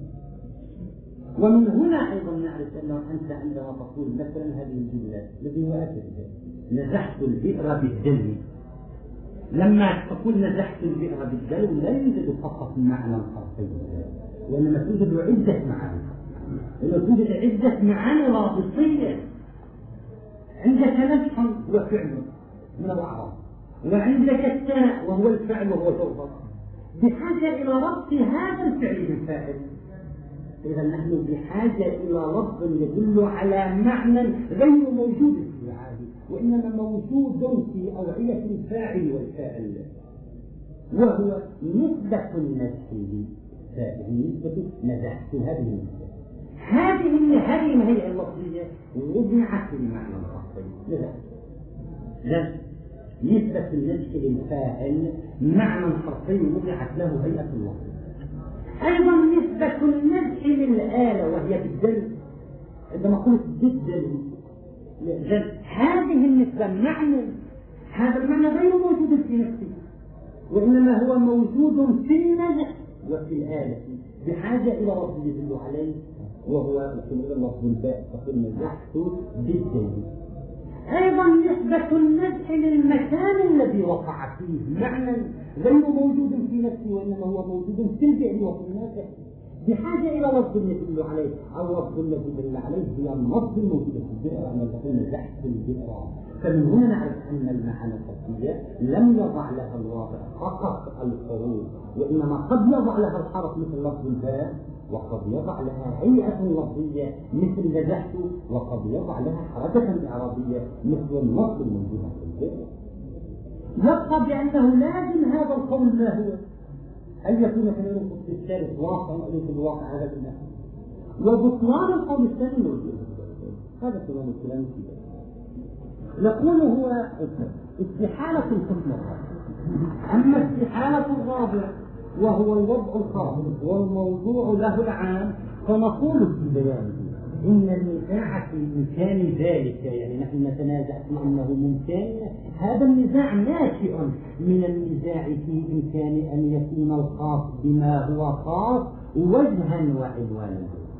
ومن هنا أيضا نعرف أنه أنت عندما تقول مثلا هذه الجملة الذي هو أسف نزحت البئر بالدلو، لما تقول نزحت البئر بالدلو لا يوجد فقط معنى حرفي وإنما توجد عدة معاني، توجد عدة معاني رابطية. عندك نزح هو فعل من الأعراض، وعندك الثناء وهو الفعل وهو الجوهر، بحاجة إلى ربط هذا الفعل بالفاعل. إذا نحن بحاجة إلى ربط يدل على معنى غير موجود في العادي وإنما موجود في أوعية الفاعل والفاعل، وهو نسبة النزح للفاعل، نسبة نزحت هذه النسبة. هذه الهيئة اللفظية وضعت لمعنى الخاصي. نسبة النزح للفاعل معنى حرفي وضعت له هيئة اللفظ. أيضا نسبة النزح للآلة وهي بالدل، عندما قلت بالدل هذه النسبة معنى، هذا المعنى غير موجود في نفسه وإنما هو موجود في النزح وفي الآلة، بحاجة إلى لفظ يدل عليه وهو لفظ الباء تقول نزحت بالدل. أيضا نسبة النزح للمكان الذي وقع فيه معنى غير موجود في نفسه وإنما هو موجود في الفعل وفي النازح، بحاجة إلى لفظ يدل عليه، أو لفظ الذي يدل عليه هي النص الموجود في البئر أن تكون نزحت البئر. فمن هنا نعرف أن المعاني الخفية لم يضع لها الواضع فقط الحروف وإنما قد يضع لها الحرف مثل لفظ الباء، وقد يضع لها هيئة لفظية مثل نزحت، وقد يضع لها حركة إعرابية مثل النص الموجود في البئر. يبقى بأنه لازم هذا القول ما هو أن يكون كما ينقص في الثالث واقع أو في الواقع هذا النحو، وبطلان القول الثاني موجود. هذا كلام الكلام فيه. نقول هو استحالة الحكم الرابع. أما استحالة الرابع وهو الوضع الخاص والموضوع له العام، فنقول في بيانه إن النزاع في إمكان ذلك، يعني نحن نتنازع في أنه ممكن، هذا النزاع ناشئ من النزاع في إمكان أن يكون الخاص بما هو خاص وجها وعنوانا.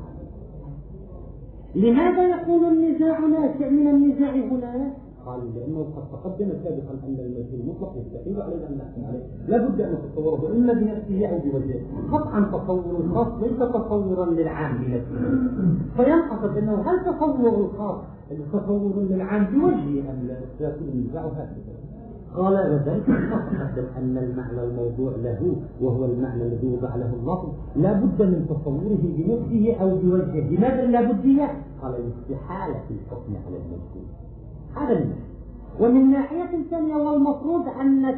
لماذا يكون النزاع ناشئ من النزاع هنا؟ قالوا لأنه قد تقدم سابقا أن المجهول المطلق يستحيل علينا أن نحكم عليه، لا بد أن نتصوره إما بنفسه أو بوجهه. قطعا تصور الخاص ليس تصورا للعام بنفسه، فينقصد أنه هل تصور الخاص تصور للعام بوجهه أم لا؟ سيكون النزاع هكذا. قال وذلك تقدم أن المعنى الموضوع له وهو المعنى الذي وضع له اللفظ لا بد من تصوره بنفسه أو بوجهه. لماذا لا بدية؟ قال الاستحالة في الحكم على المجهول. هذا الناحية. ومن ناحية ثانية والمفروض أن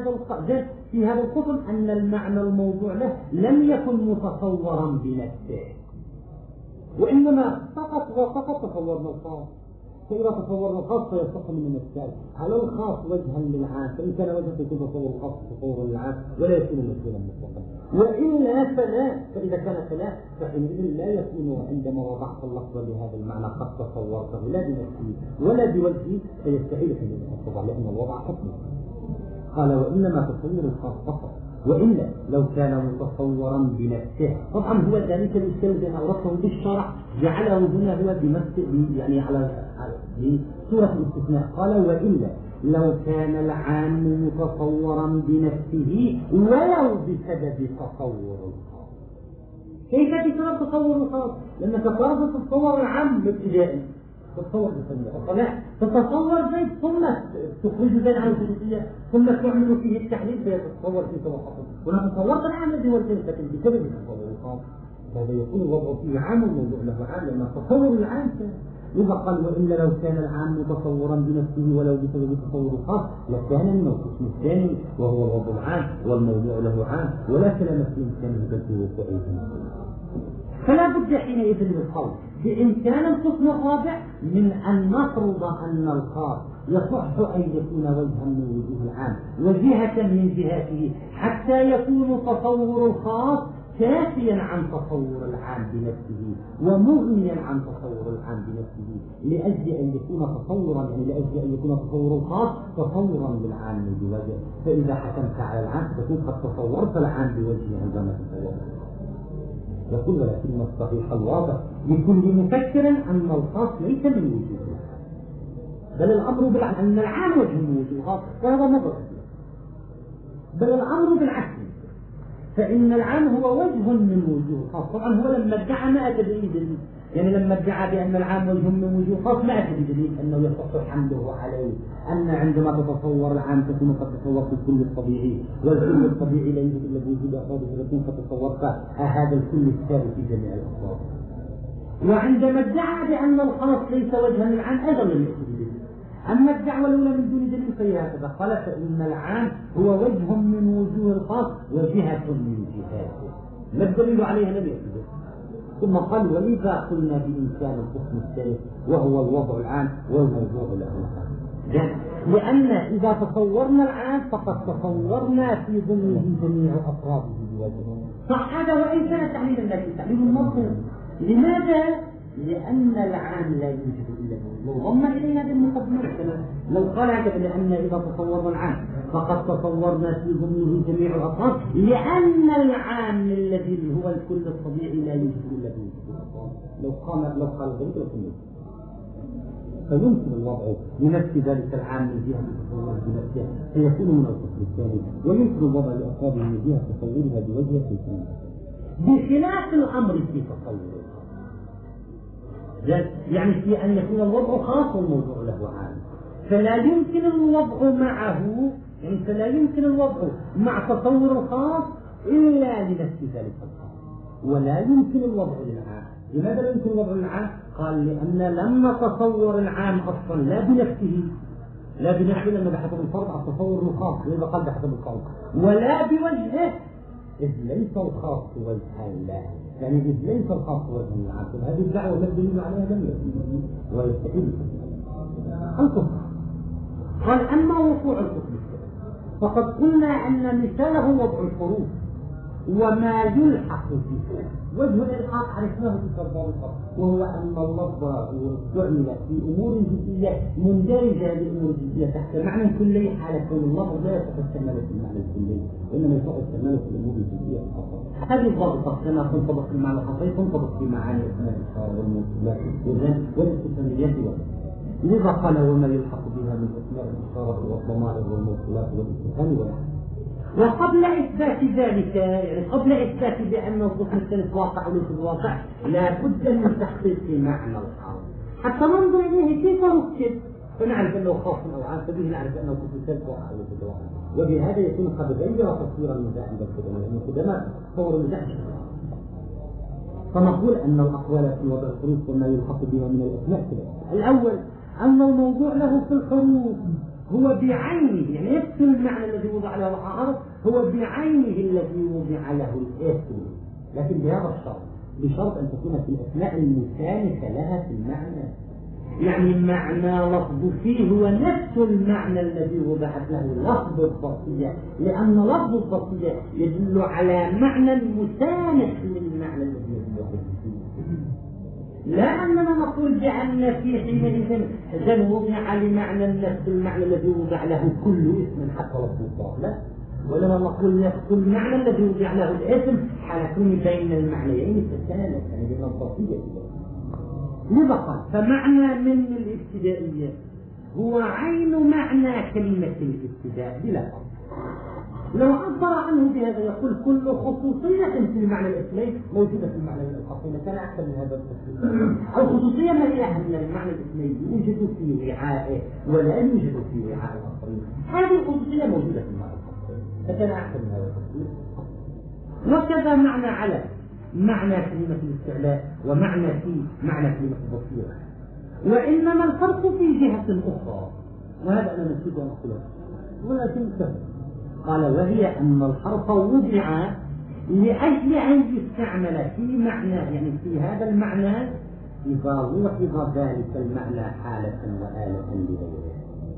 في هذا القسم أن المعنى الموضوع له لم يكن متصورا بنفسه، وإنما فقط تصورنا الخاص. فإذا تصورنا الخاص فيصح من السؤال على الخاص وجها للعام، فإن كان وجها يكون تصور الخاص تصورا للعام ولا يكون مجهولا مطلقا، وإلا فلا. فإذا كان فلا فحينئذ لا يكون عندما وضعت اللفظ لهذا المعنى قد تصورته لا بنفسه ولا بوجهه، فيستحيل حينئذ التضع لأن الوضع حكم. قال وإنما تصور الخاص فقط، وإلا لو كان متصورا بنفسه. طبعا هو ذلك الإشكال الذي أوردته بالشرع جعله هنا هو بنفسه، يعني على بصورة الاستثناء. قال وإلا لو كان العام متصورا بنفسه ولو بسبب تصور الخاص. كيف بسبب تصور الخاص؟ لأنك فرض تتصور العام ابتدائي، تتصور بالصلاة، تتصور زيد ثم تخرج زيد عن الخصوصية ثم تعمل فيه التحليل فيتصور فيه توقفه، ولا تصورت العام الذي هو الجنس، لكن بسبب التصور الخاص هذا يكون الوضع فيه عام والموضوع له عام، لأن التصور العام يبقى. قال وإلا لو كان العام متصورا بنفسه ولو بسبب التصور الخاص لكان القسم الثاني وهو الوضع العام والموضوع له عام ولا كلام في إمكانه بل في وقوعه. فلا بد حينئذ للقول بإمكان القسم الرابع من أن نفرض أن الخاص يصح أن يكون وجها من وجوه العام وجهة من جهاته حتى يكون تصور الخاص كافيا عن تصور العام بنفسه ومغنيا عن تصور العام بنفسه، لأجل أن يكون تصورا، يعني لأجل أن يكون تصور الخاص تصورا للعام بوجه. فإذا حكمت على العام تكون قد تصورت العام بوجه عندما تصورت. يقول ولكن الصحيح الواضح لكل مفكر أن الخاص ليس من وجوده، بل الأمر بالعكس أن العام وجه من وجوه الخاص، وهذا نظر. بل الأمر بالعكس، فإن العام هو وجه من وجوه الخاص. طبعا هو لما ادعى ما أتى بدليل، يعني لما ادعى بأن العام وجه من وجوه الخاص ما أتى بدليل أنه يصح حمله عليه، أن عندما تتصور العام تكون قد تصورت الكل الطبيعي، والكل الطبيعي لا يوجد إلا بوجود أفراده، فتكون قد تصورت هذا الكل الثابت في جميع الأفراد. وعندما ادعى بأن الخاص ليس وجها للعام أيضا لم يأتي بدليل. أما الدعوة الأولى من دون دليل فهي هكذا، قال فإن العام هو وجه من وجوه الخاص وجهة من جهاته، ما الدليل عليها لم يأتي. ثم قال ولذا قلنا بإمكان القسم الثالث وهو الوضع العام والموضوع له العام، لأن إذا تصورنا العام فقد تصورنا في ضمنه جميع أفراده بوجهه. صح هذا وإن كان تعليلا لكن تعليل مرفوض. لماذا؟ لأن العام لا يوجد إلا لو ضم إلينا بالمقدمة. لو قال هكذا لأن إذا تصورنا العام فقد تصورنا في ضمنه جميع الأفراد، لأن العام الذي هو الكل الطبيعي لا يوجد إلا بالمقدمة. لو قال ذلك لكم فيمكن الوضع لنفس ذلك العام من جهة تصوره بنفسه فيكون من القسم الثاني، ويمكن الوضع لأفراده من جهة تصورها بوجهه الثاني، بخلاف الأمر في تصوره، يعني في أن يكون الوضع خاص والموضوع له عام. فلا يمكن الوضع معه، يعني فلا يمكن الوضع مع تصور الخاص إلا لنفس ذلك الخاص، ولا يمكن الوضع للعام. لماذا لا يمكن الوضع للعام؟ قال لأن لم نتصور العام أصلا لا بنفسه لأنه بحسب الفرض على التصور الخاص، لذا قال بحسب الفرض، ولا بوجهه إذ ليس الخاص وجها له، يعني إذ ليس الخاص وجها للعام. هذه الدعوة ما الدليل عليها لم يكن ويستحيل القسم. قال أما وقوع القسم فقد قلنا أن مثاله وضع الحروف، وما يلحق به. وجه الإلحاق عرفناه في الضابط، وهو أن اللفظ استعمل في أمور جزئية مندرجة لأمور جزئية تحت معنى كلي، حال كون اللفظ لا يستعمل في المعنى الكلي وإنما يستعمل في الأمور الجزئية فقط. هذه الضابطة كما تنطبق في المعنى الخطي تنطبق في معاني أسماء الإشارة والموصولات والاستفهاميات لذا قال وما يلحق بها من أسماء الإشارة والضمائر والموصولات والاستفهام والحق. وقبل إثبات ذلك، يعني قبل إثبات بأن الضمير الثالث واقع وليس بواقع، لا بد من تحقيق معنى الحرف حتى ننظر إليه كيف ركب فنعرف أنه خاص أو عام، فبه نعرف أنه الضمير الثالث واقع وليس بواقع. وبهذا يكون قد غير تصوير النزاع عند القدماء، لأن القدماء تصور النزاع. فنقول أن الأقوال في وضع الحروف وما يلحق بها من الأسماء كذا. الأول أن الموضوع له في الحروف هو بعينه، يعني نفس المعنى الذي وضع له الحرف هو بعينه الذي وضع له الاسم، لكن بهذا الشرط، بشرط أن تكون في الأسماء المساندة لها في المعنى. يعني معنى لفظ فيه هو نفس المعنى الذي وضعت له لفظ الظرفية، لأن لفظ الظرفية يدل على معنى مساند للمعنى الذي يدل عليه. لا أننا نقول بأن في حينئذ إذا وضع لمعنى نفس المعنى الذي وضع له كل اسم حتى لفظ الظرف، لا، ولما نقول نفس المعنى الذي وضع له الاسم حالكون بين المعنيين تسالك، يعني بين الظرفية. لذا قال فمعنى من الابتدائية هو عين معنى كلمة الابتداء بلا فرق. لو عبر عنه بهذا يقول كل خصوصية في المعنى الاسمي موجودة في المعنى الخاصين، كان أكثر من هذا التفصيل. الخصوصية ما هي أن المعنى الاسمي يوجد في وعائه ولا يوجد في وعاء الآخرين. هذه الخصوصية موجودة في المعنى الخاصين، فكان أكثر من هذا التفصيل. وكذا معنى على معنى كلمة الاستعلاء ومعنى في معنى كلمة البصيرة، وإنما الفرق في جهة أخرى، وهذا أنا نسيت أن أقوله ولكن سهل. قال وهي أن الحرف وضع لأجل أن يستعمل في معنى، يعني في هذا المعنى إذا وحظ ذلك المعنى حالة وآلة لغيره،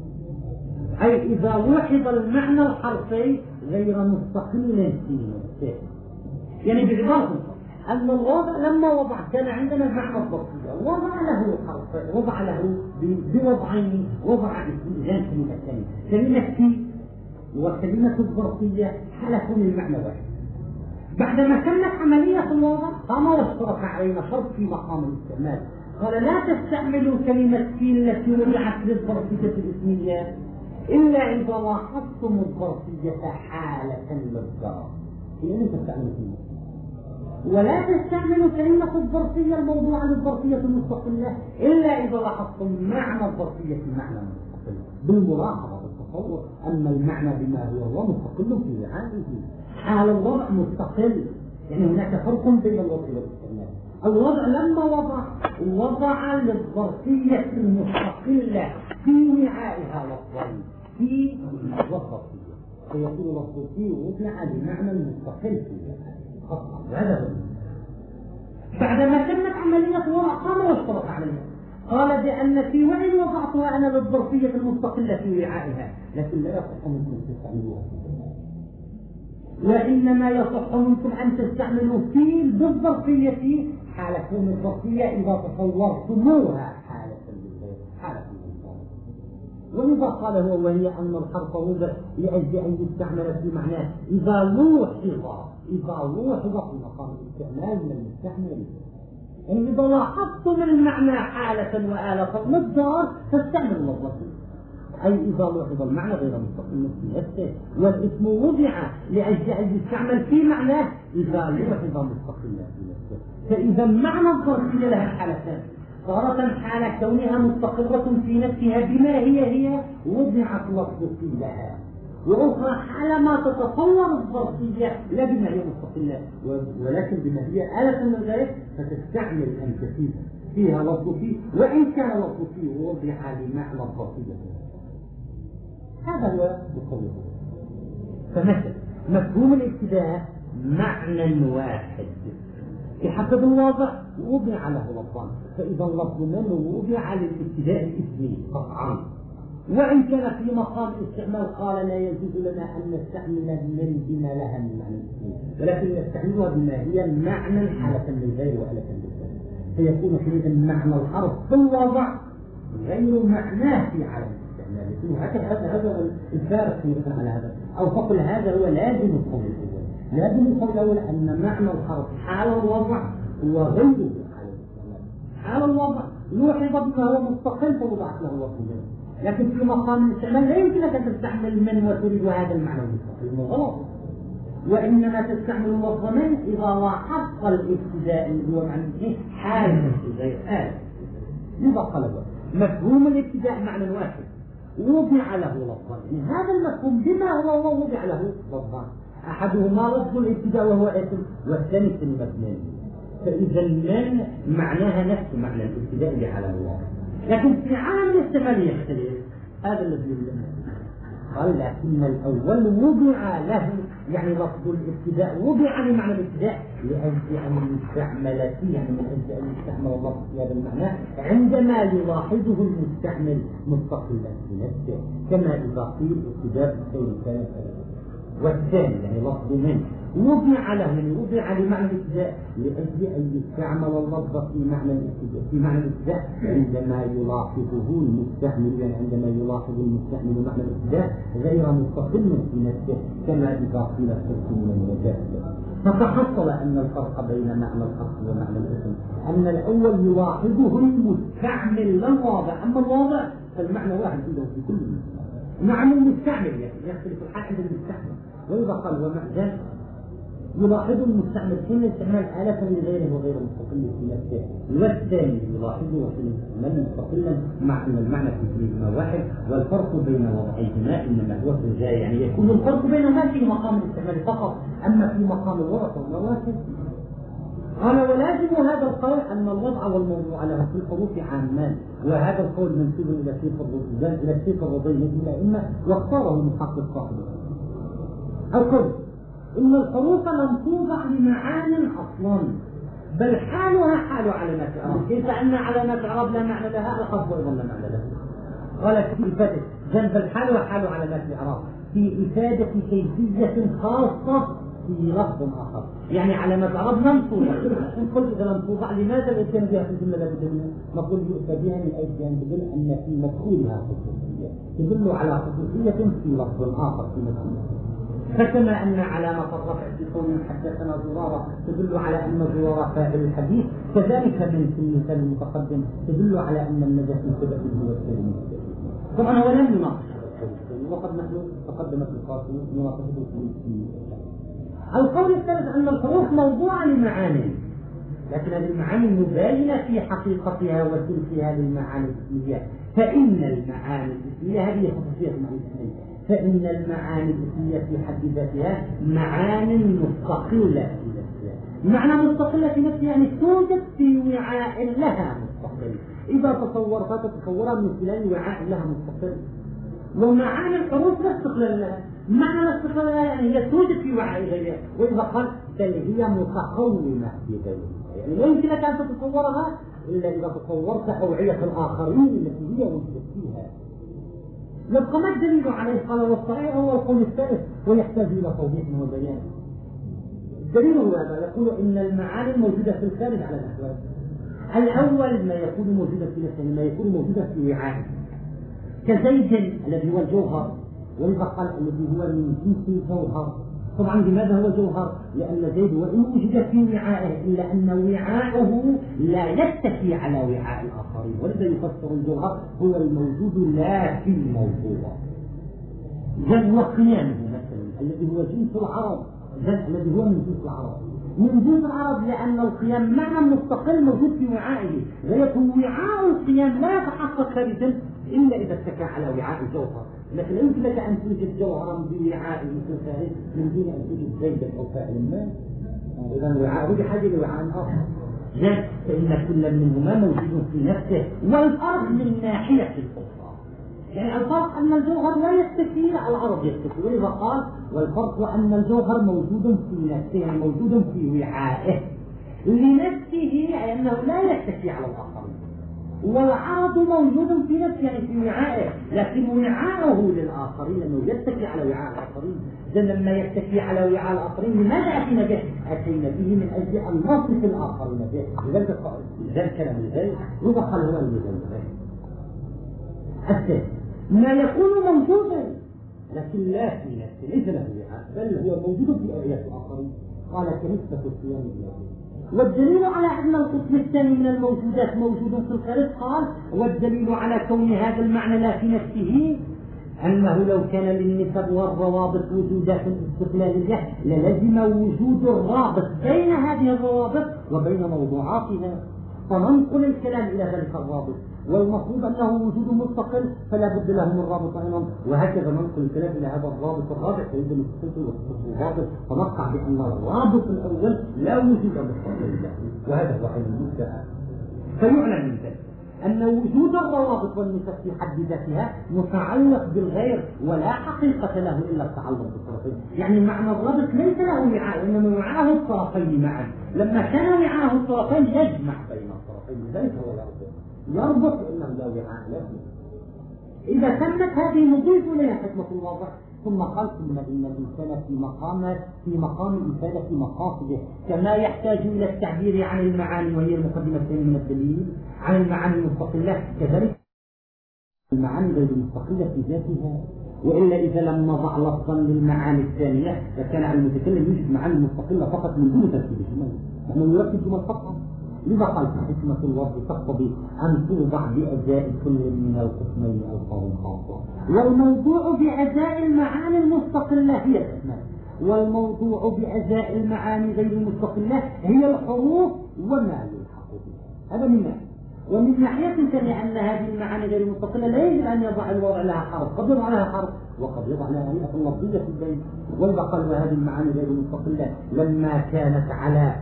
أي إذا وحظ المعنى الحرفي غير مستقل في نفسه. يعني بعبارة أن الوضع لما وضع كان عندنا المعنى الظرفية وضع له حرف، وضع له بوضعين، وضع اسمين كلمتين، كلمة في وكلمة الظرفية حالة من المعنى واحد. بعدما تمت عملية الوضع قام واشترك علينا شرط في مقام الاستعمال، قال لا تستعملوا كلمة في التي وضعت للظرفية الاسمية إلا إذا لاحظتم الظرفية حالة للظرف، لأن تستعملوا كلمة. ولا تستعملوا كلمة الظرفية الموضوعة للظرفية المستقلة إلا إذا لاحظتم معنى الظرفية المعنى المستقل بالملاحظة بالتصور. أما المعنى بما هو مستقل في وعائه حال الوضع مستقل، يعني هناك فرق بين الوضع والاستعمال. الوضع لما وضع للظرفية المستقلة في وعائها لفظين في والظرفية، فيكون لفظ في وضع بمعنى المستقل في وعائه. بعدما تمت عملية الوضع قام واشترط عليها، قال بأن في وعي وضعتها أنا للظرفية المستقلة في وعائها، لكن لا يصح منكم تستعملوها، وإنما يصح منكم أن تستعملوا في بالظرفية حال كون الظرفية إذا تصورتموها حالة للغير، حالة للغير. ولذا قال هو وهي أن الحرف وضع لأجل أن يستعمل في معناه إذا لوحظ في مقام الاستعمال من المستعمل. يعني إذا لاحظتم المعنى حالة وآلة مقدار فاستعملوا الظرفية، أي إذا لوحظ المعنى غير مستقل في نفسه، والاسم وضع لأجل أن يستعمل في معناه إذا لوحظ مستقل في نفسه. فإذا معنى الظرفية لها حالتان، تارة حال كونها مستقرة في نفسها بما هي وضعت لفظ لها، وأخرى حال ما تتصور الظرفية لا بما هي مستقلة ولكن بما هي آلة من ذلك، فتستعمل أن فيها لفظ فيه وإن كان لفظ فيه وضع لمعنى الظرفية. هذا هو بقوله. فمثل مفهوم الابتداء معنى واحد بحسب الواضع وضع له لفظان، فإذا اللفظ منه وضع للابتداء الاسمي قطعا، وإن كان في مقام استعمال قال لا يجوز لنا أن نستعمل من بما لها من معنى الاسم، ولكن نستعملها بما هي معنى حالة للغير وآلة للغير، فيكون حينئذ معنى الحرف في الوضع غير معناه في عالم الاستعمال. هذا الفارق مثلا على هذا، أو فقل هذا هو لازم القول الأول. لازم القول الأول أن معنى الحرف حال الوضع هو غير حال الاستعمال. حال الوضع يوحد بما هو مستقل فوضعت له الوصف منه، لكن في مقام الاستعمال لا يمكنك أن تستعمل من وتريد هذا المعنى المستقل، غلط. وإنما تستعمل اللفظ من إذا لاحظت الابتداء اللي هو معنى حال غير آل. يبقى له مفهوم الابتداء معنى واحد وضع له لفظان، يعني هذا المفهوم بما هو وضع له لفظان، أحدهما لفظ الابتداء وهو اسم، والثاني كلمة من. فإذا من معناها نفس معنى الابتداء بعالم الله، لكن في عالم الاستعمال يختلف. هذا الذي قال لكن الأول وضع له، يعني لفظ الابتداء وضع لمعنى الابتداء لأجل أن يستعمل فيه، يعني من أجل أن يستعمل اللفظ في هذا المعنى عندما يلاحظه المستعمل مستقلا بنفسه، كما إذا قيل ابتداء الشيء كان. والثاني يعني لفظ من وضع له، يعني وضع لمعنى الابتداء لأجل أن يستعمل اللفظ في معنى الابتداء عندما يلاحظه المستعمل، يعني عندما يلاحظ المستعمل معنى الابتداء غير مستقل في نفسه، كما إذا قيل الترك من المجاز. فتحصل أن الفرق بين معنى الأصل ومعنى الاسم أن الأول يلاحظه المستعمل لا الواضع، أما الواضع فالمعنى واحد عنده في كل معنى المستعمل، يعني يختلف الحال عند المستعمل. وإذا قال ومعجز يلاحظ المستعمل حين استعمال آلة لغيره وغير مستقل في نفسه، والثاني يلاحظه حين استعمال مستقلا مع أن المعنى في كلمة واحد، والفرق بين وضعيهما إنما هو في الجاي، يعني يكون الفرق بينهما في مقام الاستعمال فقط، أما في مقام الوضع فهو واحد. قال ولازم هذا القول أن الوضع والموضوع له في الحروف عامان، وهذا القول منسوب إلى الشيخ الرضي من الأئمة، واختاره المحقق صاحبه. القول إن الحروف لم توضع لمعان أصلا، بل حالها حال علامات الإعراب، كيف أن علامات الإعراب لا معنى لها، الخفض أيضا لا معنى لها. قال في إفادة بل حالها حال علامات الإعراب في إفادة كيفية خاصة في لفظ آخر، يعني علامات الإعراب لم توضع. إن قلت إذا لم توضع لماذا الإتيان بها في الجملة لا بد منها؟ نقول يؤتى بها من أجل أن تدل أن في مدخولها خصوصية تدل على خصوصية في لفظ آخر في مدخولها. فكما أن علامة الرفع في قول حدثنا زرارة تدل على أن زرارة فاعل الحديث، كذلك من في المثال المتقدم تدل على أن النجاح سبب هو الكلمة. طبعا هو لم يناقش هذا القول، وقد نحن تقدمت القاسم يناقشه في القول الثالث أن الحروف موضوعة لمعاني، لكن هذه المعاني مباينة في حقيقتها وتلك للمعاني الاسمية، فإن المعاني الاسمية هذه خصوصية المعاني الاسمية، فإن المعاني الاسمية في حد ذاتها معاني مستقلة في نفسها. معنى مستقلة في نفسها يعني توجد في وعاء لها مستقل، إذا تصورتها تتصورها من خلال وعاء لها مستقل. ومعاني الحروف لا استقلال لها، معنى الاستقلال لها يعني هي توجد في وعاء غيرها، وإذا قال بل هي متقومة في غيرها، يعني لا يمكن لك أن تتصورها إلا إذا تصورت أوعية الآخرين التي هي وجدت فيها. يبقى ما الدليل عليه؟ قال والصحيح هو القول الثالث ويحتاج إلى توضيح وبيان. الدليل هو هذا، يقول إن المعاني الموجودة في الخارج على الأحوال. الأول ما يكون موجودا في نفسه، ما يكون موجودا في وعاء، كزيد الذي هو الجوهر، وإذا قال الذي هو من جنس الجوهر. طبعا لماذا هو جوهر؟ لأن زيد وإن وجد في وعائه إلا أن وعاءه لا يتكي على وعاء الآخرين، ولذا يفسر الجوهر هو الموجود لا في الموضوع. زيد وقيامه مثلا الذي هو جنس العرب، الذي هو من جنس العرب، من جنس العرب لأن القيام معنى مستقل موجود في وعائه، ويكون وعاء القيام لا يتحقق خارجا إلا إذا اتكى على وعاء الجوهر. لكن يمكن لك أن توجد جوهرا بوعاء مثل خارج من دون أن توجد زيدا أو فاعل ما، إذا وعاءه بحاجة لوعاء آخر. لا، فإن كل منهما موجود في نفسه، والفرق من ناحية الأخرى، يعني الفرق أن الجوهر لا يستكي، العرب يستكي، ولذا قال والفرق أن الجوهر موجود في نفسه، يعني موجود في وعائه لنفسه، أي أنه لا يستكي على الآخرين. والعرض موجود في نفسه يعني في وعائه، لكن وعاءه للآخرين لأنه يتكي على وعاء الآخرين. إذا لما يتكي على وعاء الآخرين لماذا أتينا به؟ أتينا به من أجل أن نصف الآخرين به. لذلك ذا الكلام الغير يدخل هنا الغير. الثاني ما يكون موجودا لكن لا في نفسه ليس له وعاء بل هو موجود في أوعية الآخرين. قال كنسبة الصيام بالله. والدليل على أن القسم الثاني من الموجودات موجود في الخارج قال والدليل على كون هذا المعنى لا في نفسه أنه لو كان للنسب والروابط وجودات استقلالية للزم وجود الرابط بين هذه الروابط وبين موضوعاتها، فننقل الكلام إلى ذلك الرابط، والمفروض أنه وجود مستقل فلا بد له من رابط أيضا، وهكذا ننقل الكلام إلى هذا الرابط الرابع فيجب المستقل والرابط، فنقع بأن الرابط الأول لا وجود مستقل له، وهذا هو عين المدعى. فيعلم من ذلك أن وجود الروابط والنسب في حد ذاتها متعلق بالغير ولا حقيقة له إلا التعلق بالطرفين. يعني معنى الرابط ليس له وعاء إنما وعاه الطرفين معا. لما كان وعاه الطرفين يجمع بين الطرفين ليس هو يربط إنه لا وعاء له. إذا تمت هذه نضيف إليها حكمة الواضح. ثم قال ثم إن الإنسان في مقام إفادة مقاصده كما يحتاج إلى التعبير عن المعاني وهي المقدمة الثانية من الدليل عن المعاني المستقلة، كذلك المعاني غير المستقلة في ذاتها. وإلا إذا لم نضع لفظا للمعاني الثانية لكان على المتكلم يوجد معاني مستقلة فقط من دون ترتيب الجمل، نحن نرتب جمل فقط. لذا قال حكمة الوضع تقتضي أن توضع بأداء كل من القسمين ألفاظ خاصة. والموضوع بأداء المعاني المستقلة هي الأسماء، والموضوع بأداء المعاني غير المستقلة هي الحروف وما يلحق بها. هذا من ناحية. ومن ناحية ثانية أن هذه المعاني غير المستقلة لا يجب أن يضع الوضع لها حرف، قد يضع لها حرف وقد يضع لها هيئة لفظية في البيت. والبقل وهذه المعاني غير المستقلة لما كانت على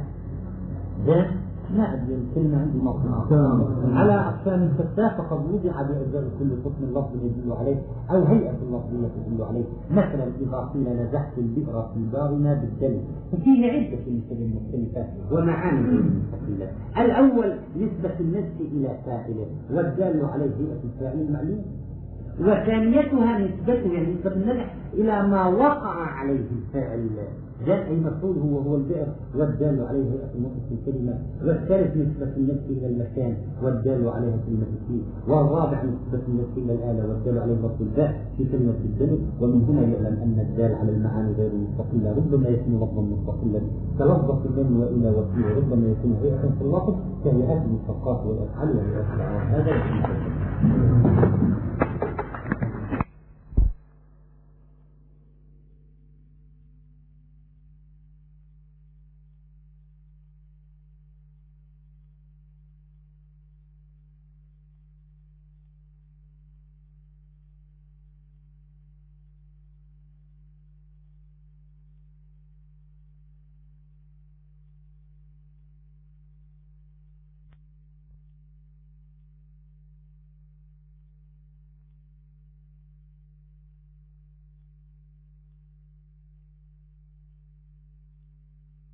ذات لا أدري الكلمة عندي مصنع على أقسام شتى فقد وضع بأجزاء كل قسم اللفظ يدل عليه أو هيئة اللفظية تدل عليه. مثلا إذا قيل نزحت البئر في دارنا بالدم ففيه عدة مثل مختلفة ومعاني مستقلة. الأول نسبة النفس إلى فاعله والدال عليه هيئة الفاعل المعلوم، وثانيتها نسبته يعني نسبة النزح إلى ما وقع عليه الفاعل جاء أي مفعول هو البئر والدال عليه هيئة النفس في الكلمة. والثالث نسبة النفس إلى المكان والدال عليها كلمة فيه. والرابع نسبة النفس إلى الآلة والدال عليه لفظ الباء في كلمة الدم. ومن هنا يعلم أن الدال على المعاني غير المستقلة ربما يكون لفظا مستقلا كلفظة من وإلى وفيه، وربما يكون هيئة في اللفظ كهيئات المشتقات والأفعال وهيئات الأعراض. هذا